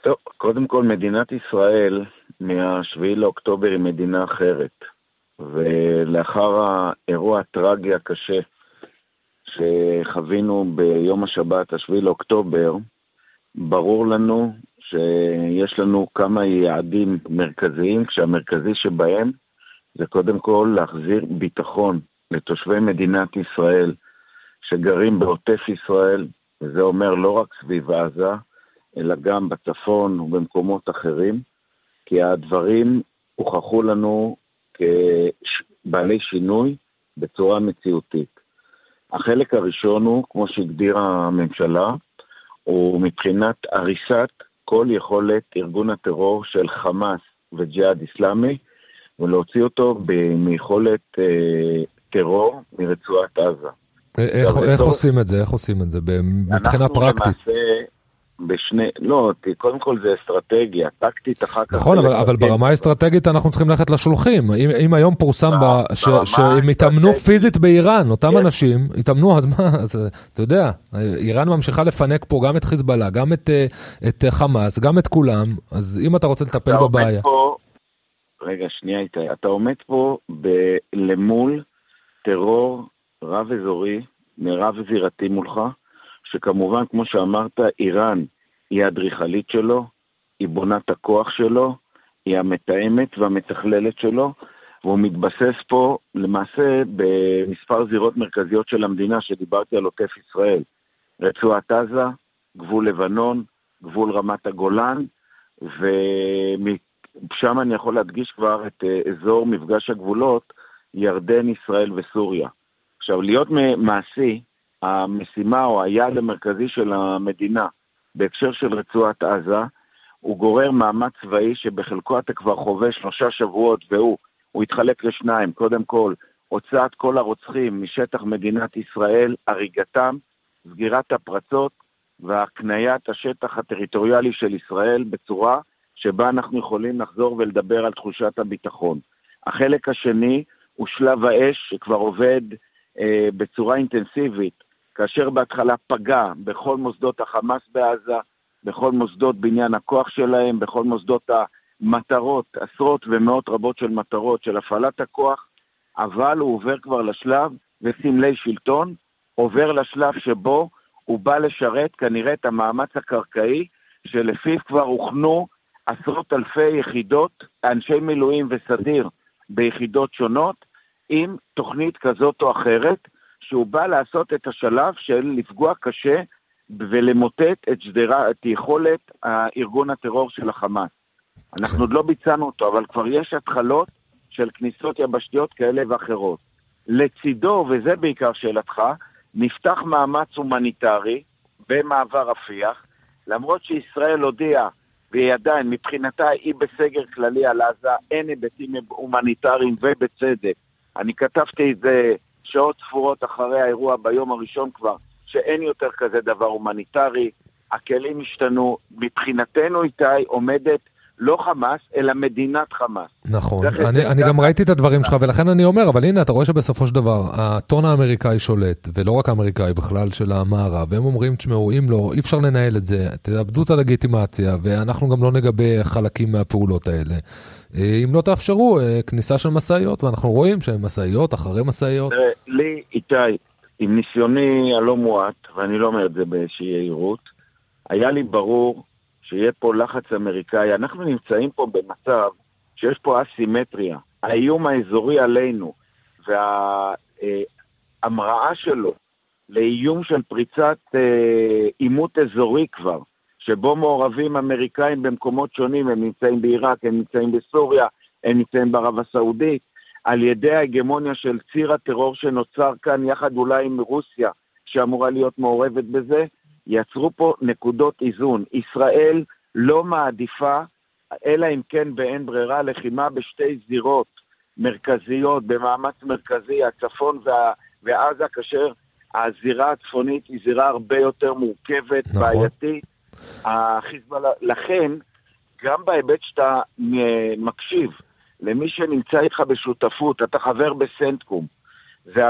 טוב, קודם כל מדינת ישראל מהשביעי לאוקטובר היא מדינה אחרת, ולאחר האירוע הטרגי הקשה שחווינו ביום השבת, השביעי לאוקטובר, ברור לנו שיש לנו כמה יעדים מרכזיים, כשהמרכזי שבהם זה קודם כל להחזיר ביטחון לתושבי מדינת ישראל שגרים בעוטף ישראל, וזה אומר לא רק סביב עזה, אלא גם בצפון ובמקומות אחרים, כי הדברים הוכחו לנו כבעלי שינוי בצורה מציאותית. החלק הראשון הוא, כמו שהגדירה הממשלה, הוא מבחינת הריסת כל יכולת ארגון הטרור של חמאס וג'יהאד איסלאמי, ולהוציא אותו מיכולת אה, טרור מרצועת עזה. איך, איך עושים את זה? איך עושים את זה? מבחינה פרקטית. אנחנו למעשה בשני, לא, קודם כל זה אסטרטגיה, טקטית אחר כך. נכון, אבל, אבל ברמה האסטרטגית אנחנו צריכים ללכת לשולחים. אם, אם היום פורסם ב, ש, שהם יתאמנו פיזית באיראן, אותם כן. אנשים יתאמנו, אז מה, אז אתה יודע, איראן ממשיכה לפנק פה גם את חיזבאללה, גם את, את חמאס, גם את כולם, אז אם אתה רוצה לטפל אתה בבעיה. פה, רגע, שנייה איתי, אתה עומד פה ב, למול טרור רב אזורי, מרב זירתי מולך, שכמובן, כמו שאמרת, איראן היא האדריכלית שלו, היא בונת הכוח שלו, היא המתאמת והמתכללת שלו, והוא מתבסס פה למעשה במספר זירות מרכזיות של המדינה שדיברתי על עוטף ישראל. רצועת עזה, גבול לבנון, גבול רמת הגולן, ושם אני יכול להדגיש כבר את אזור מפגש הגבולות, ירדן, ישראל וסוריה. עכשיו, להיות מעשי, המשימה או היעד המרכזי של המדינה בהקשר של רצועת עזה, הוא גורר מאמץ צבאי שבחלקו אתה כבר חווה שלושה שבועות, והוא הוא התחלק לשניים. קודם כל, הוצאת כל הרוצחים משטח מדינת ישראל, הריגתם, סגירת הפרצות והקניית השטח הטריטוריאלי של ישראל בצורה שבה אנחנו יכולים לחזור ולדבר על תחושת הביטחון. החלק השני הוא שלב האש שכבר עובד אה, בצורה אינטנסיבית, כאשר בהתחלה פגע בכל מוסדות החמאס בעזה, בכל מוסדות בניין הכוח שלהם, בכל מוסדות המטרות, עשרות ומאות רבות של מטרות של הפעלת הכוח, אבל הוא עובר כבר לשלב, וסמלי שלטון, עובר לשלב שבו הוא בא לשרת כנראה את המאמץ הקרקעי, שלפיו כבר הוכנו עשרות אלפי יחידות, אנשי מילואים וסדיר ביחידות שונות, עם תוכנית כזאת או אחרת, שהוא בא לעשות את השלב של לפגוע קשה ולמוטט את שדרה, את יכולת הארגון הטרור של החמאס. אנחנו עוד לא ביצענו אותו, אבל כבר יש התחלות של כניסות יבשתיות כאלה ואחרות. לצידו, וזה בעיקר שאלתך, נפתח מאמץ הומניטרי במעבר רפיח, למרות שישראל הודיעה, והיא עדיין מבחינתה היא בסגר כללי על עזה, אין היבטים הומניטריים ובצדק. אני כתבתי את זה שעות ספורות אחרי האירוע ביום הראשון כבר, שאין יותר כזה דבר הומניטרי, הכלים השתנו, מבחינתנו איתי עומדת לא חמאס, אלא מדינת חמאס. נכון, אני, אני גם ראיתי את הדברים שלך, ולכן אני אומר, אבל הנה, אתה רואה שבסופו של דבר, הטון האמריקאי שולט, ולא רק האמריקאי בכלל של המערב, והם אומרים, תשמעו, אם לא, אי אפשר לנהל את זה, תאבדו את הלגיטימציה, ואנחנו גם לא נגבה חלקים מהפעולות האלה. אם לא תאפשרו, כניסה של מסעיות, ואנחנו רואים שהן מסעיות, אחרי מסעיות. לי, איתי, עם ניסיוני הלא מועט, ואני לא אומר את זה באיזושהי יהירות, היה לי ברור שיהיה פה לחץ אמריקאי. אנחנו נמצאים פה במצב שיש פה אסימטריה. האיום האזורי עלינו וההמראה שלו לאיום של פריצת עימות אזורי כבר, שבו מעורבים אמריקאים במקומות שונים, הם נמצאים בעיראק, הם נמצאים בסוריה, הם נמצאים בערב הסעודית, על ידי ההגמוניה של ציר הטרור שנוצר כאן, יחד אולי עם רוסיה, שאמורה להיות מעורבת בזה, יצרו פה נקודות איזון. ישראל לא מעדיפה, אלא אם כן באין ברירה, לחימה בשתי זירות מרכזיות, במאמץ מרכזי, הצפון וה, ועזה, כאשר הזירה הצפונית היא זירה הרבה יותר מורכבת, נכון. בעייתית. החיזבאללה, לכן, גם בהיבט שאתה מקשיב למי שנמצא איתך בשותפות, אתה חבר בסנטקום, זה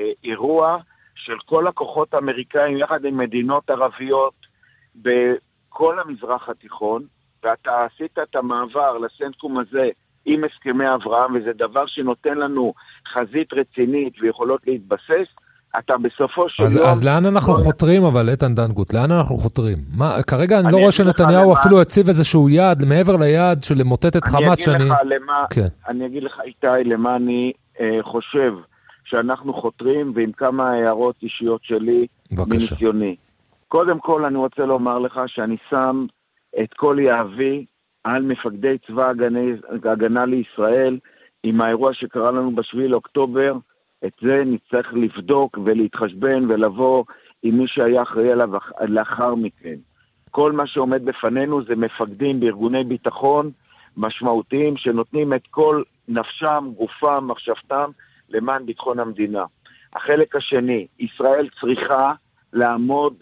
האירוע של כל הכוחות האמריקאים יחד עם מדינות ערביות כל המזרח התיכון, ואתה עשית את המעבר לסנטקום הזה עם הסכמי אברהם, וזה דבר שנותן לנו חזית רצינית ויכולות להתבסס, אתה בסופו של אז, יום... אז לאן אנחנו חותרים, אבל איתן דנגוט, לאן אנחנו חותרים? מה, כרגע אני, אני לא רואה שנתניהו למה... אפילו הציב איזשהו יעד, מעבר ליעד של למוטט את חמאס שאני... אני אגיד לך למה, כן. אני אגיד לך איתי, למה אני אה, חושב שאנחנו חותרים, ועם כמה הערות אישיות שלי בבקשה. מניסיוני. קודם כל אני רוצה לומר לך שאני שם את כל יהבי על מפקדי צבא הגנה, הגנה לישראל, עם האירוע שקרה לנו בשביעי לאוקטובר, את זה נצטרך לבדוק ולהתחשבן ולבוא עם מי שהיה אחראי עליו לאחר מכן. כל מה שעומד בפנינו זה מפקדים בארגוני ביטחון משמעותיים שנותנים את כל נפשם, גופם, מחשבתם למען ביטחון המדינה. החלק השני, ישראל צריכה לעמוד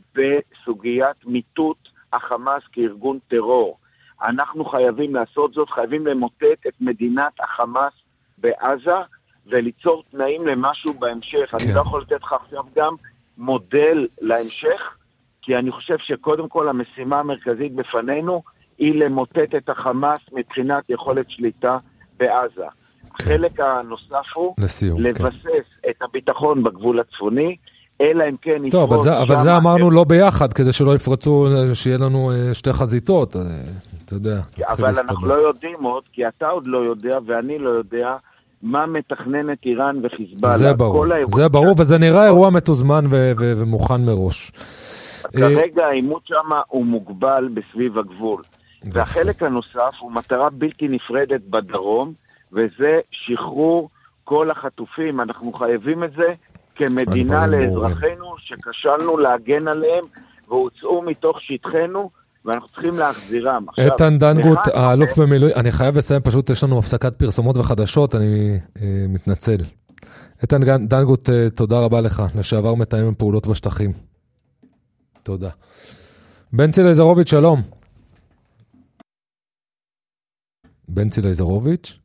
בסוגיית מיטוט החמאס כארגון טרור. אנחנו חייבים לעשות זאת, חייבים למוטט את מדינת החמאס בעזה, וליצור תנאים למשהו בהמשך. כן. אני לא יכול לתת לך עכשיו גם מודל להמשך, כי אני חושב שקודם כל המשימה המרכזית בפנינו, היא למוטט את החמאס מבחינת יכולת שליטה בעזה. כן. החלק הנוסף הוא, לסיום, לבסס כן. את הביטחון בגבול הצפוני, אלא אם כן... טוב, אבל זה, אבל זה אמרנו לא ביחד, כדי שלא יפרצו, שיהיה לנו שתי חזיתות, אתה יודע. אבל אנחנו לא יודעים עוד, כי אתה עוד לא יודע, ואני לא יודע, מה מתכננת איראן וחיזבאללה. זה ברור, זה ברור, וזה נראה אירוע מתוזמן ו- ו- ומוכן מראש. כרגע העימות שם הוא מוגבל בסביב הגבול. והחלק הנוסף הוא מטרה בלתי נפרדת בדרום, וזה שחרור כל החטופים. אנחנו חייבים את זה כמדינה לאזרחינו, שכשלנו להגן עליהם, והוצאו מתוך שטחנו, ואנחנו צריכים להחזירם. איתן דנגוט, האלוף במילואים, אני חייב לסיים, פשוט יש לנו הפסקת פרסומות וחדשות, אני אה, מתנצל. איתן דנגוט, אה, תודה רבה לך, לשעבר מתאם עם פעולות בשטחים. תודה. בנצי לייזרוביץ', שלום. בנצי לייזרוביץ'.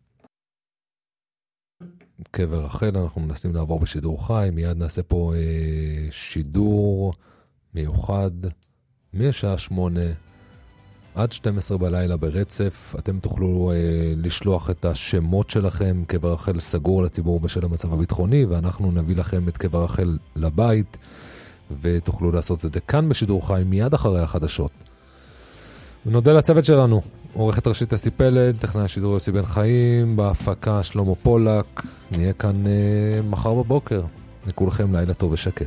קבר רחל, אנחנו מנסים לעבור בשידור חי, מיד נעשה פה אה, שידור מיוחד, מהשעה שמונה עד שתים עשרה בלילה ברצף. אתם תוכלו אה, לשלוח את השמות שלכם. קבר רחל סגור לציבור בשל המצב הביטחוני, ואנחנו נביא לכם את קבר רחל לבית, ותוכלו לעשות את זה כאן בשידור חי מיד אחרי החדשות. ונודה לצוות שלנו, עורכת ראשית אסתי פלד, טכנאי השידור יוסי בן חיים, בהפקה שלמה פולק. נהיה כאן אה, מחר בבוקר. לכולכם לילה טוב ושקט.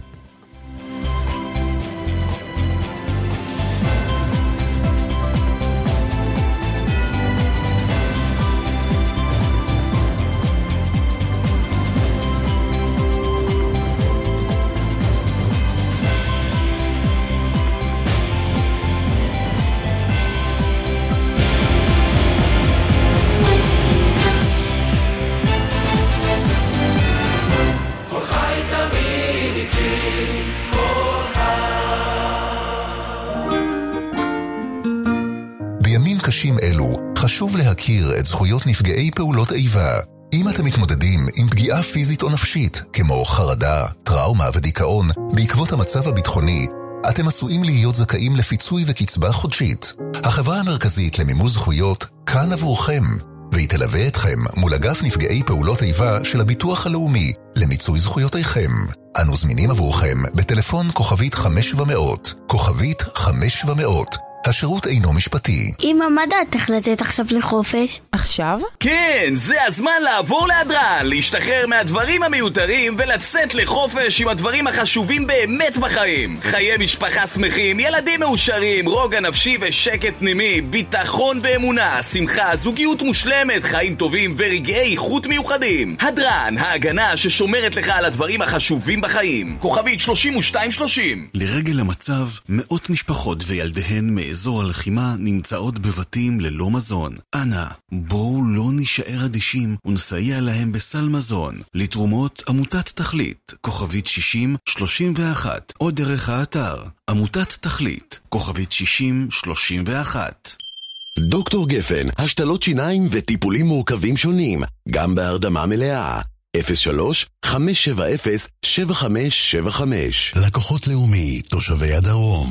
חשוב להכיר את זכויות נפגעי פעולות איבה. אם אתם מתמודדים עם פגיעה פיזית או נפשית, כמו חרדה, טראומה ודיכאון, בעקבות המצב הביטחוני, אתם עשויים להיות זכאים לפיצוי וקצבה חודשית. החברה המרכזית למימוש זכויות כאן עבורכם, והיא תלווה אתכם מול אגף נפגעי פעולות איבה של הביטוח הלאומי למיצוי זכויותיכם. אנו זמינים עבורכם בטלפון כוכבית חמש ומאות, כוכבית חמש ומאות. השירות אינו משפטי. אמא, מה דעתך לצאת עכשיו לחופש? עכשיו? כן, זה הזמן לעבור להדרן, להשתחרר מהדברים המיותרים ולצאת לחופש עם הדברים החשובים באמת בחיים. חיי משפחה שמחים, ילדים מאושרים, רוגע נפשי ושקט פנימי, ביטחון ואמונה, שמחה, זוגיות מושלמת, חיים טובים ורגעי איכות מיוחדים. הדרן, ההגנה ששומרת לך על הדברים החשובים בחיים. כוכבית שלושים ושתיים שלושים. לרגל המצב, מאות משפחות וילדיהן מאזור הלחימה נמצאות בבתים ללא מזון. אנא, בואו לא נשאר אדישים ונסייע להם בסל מזון. לתרומות עמותת תכלית, כוכבית שישים שלושים ואחת, או דרך האתר עמותת תכלית, כוכבית שישים שלושים ואחת. דוקטור גפן, השתלות שיניים וטיפולים מורכבים שונים, גם בהרדמה מלאה. אפס שלוש חמש שבע אפס שבע חמש שבע חמש. לקוחות לאומי, תושבי הדרום.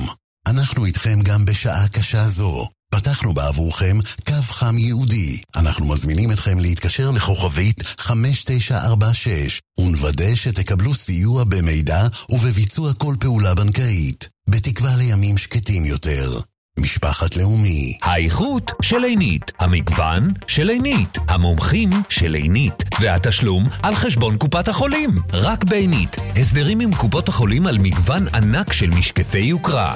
אנחנו איתכם גם בשעה קשה זו. פתחנו בעבורכם קו חם ייעודי. אנחנו מזמינים אתכם להתקשר לכוכבית חמש תשע ארבע שש ונוודא שתקבלו סיוע במידע ובביצוע כל פעולה בנקאית. בתקווה לימים שקטים יותר. משפחת לאומי. האיכות של עינית, המגוון של עינית, המומחים של עינית, והתשלום על חשבון קופת החולים. רק בעינית, הסדרים עם קופות החולים על מגוון ענק של משקפי יוקרה.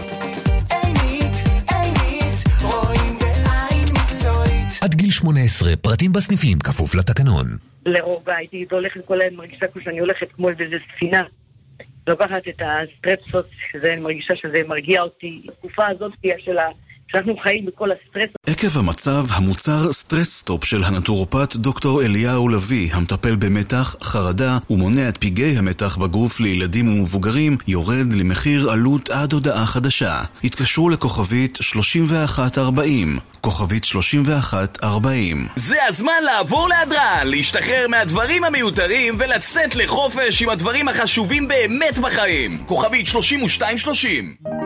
עד גיל שמונה עשרה, פרטים בסניפים, כפוף לתקנון. לרוב הייתי הולכת כל היום, מרגישה כמו שאני הולכת כמו איזה ספינה. לוקחת את הסטרפסות, שזה מרגישה שזה מרגיע אותי. התקופה הזאת תהיה שלה, שאנחנו חיים בכל הסטרס. עקב המצב, המוצר סטרס-סטופ של הנטורופט דוקטור אליהו לוי, המטפל במתח, חרדה ומונע את פגעי המתח בגוף לילדים ומבוגרים, יורד למחיר עלות עד הודעה חדשה. התקשרו לכוכבית שלושים ואחת ארבעים. כוכבית שלושים ואחת ארבעים. זה הזמן לעבור להדרן, להשתחרר מהדברים המיותרים ולצאת לחופש עם הדברים החשובים באמת בחיים. כוכבית שלושים ושתיים שלושים.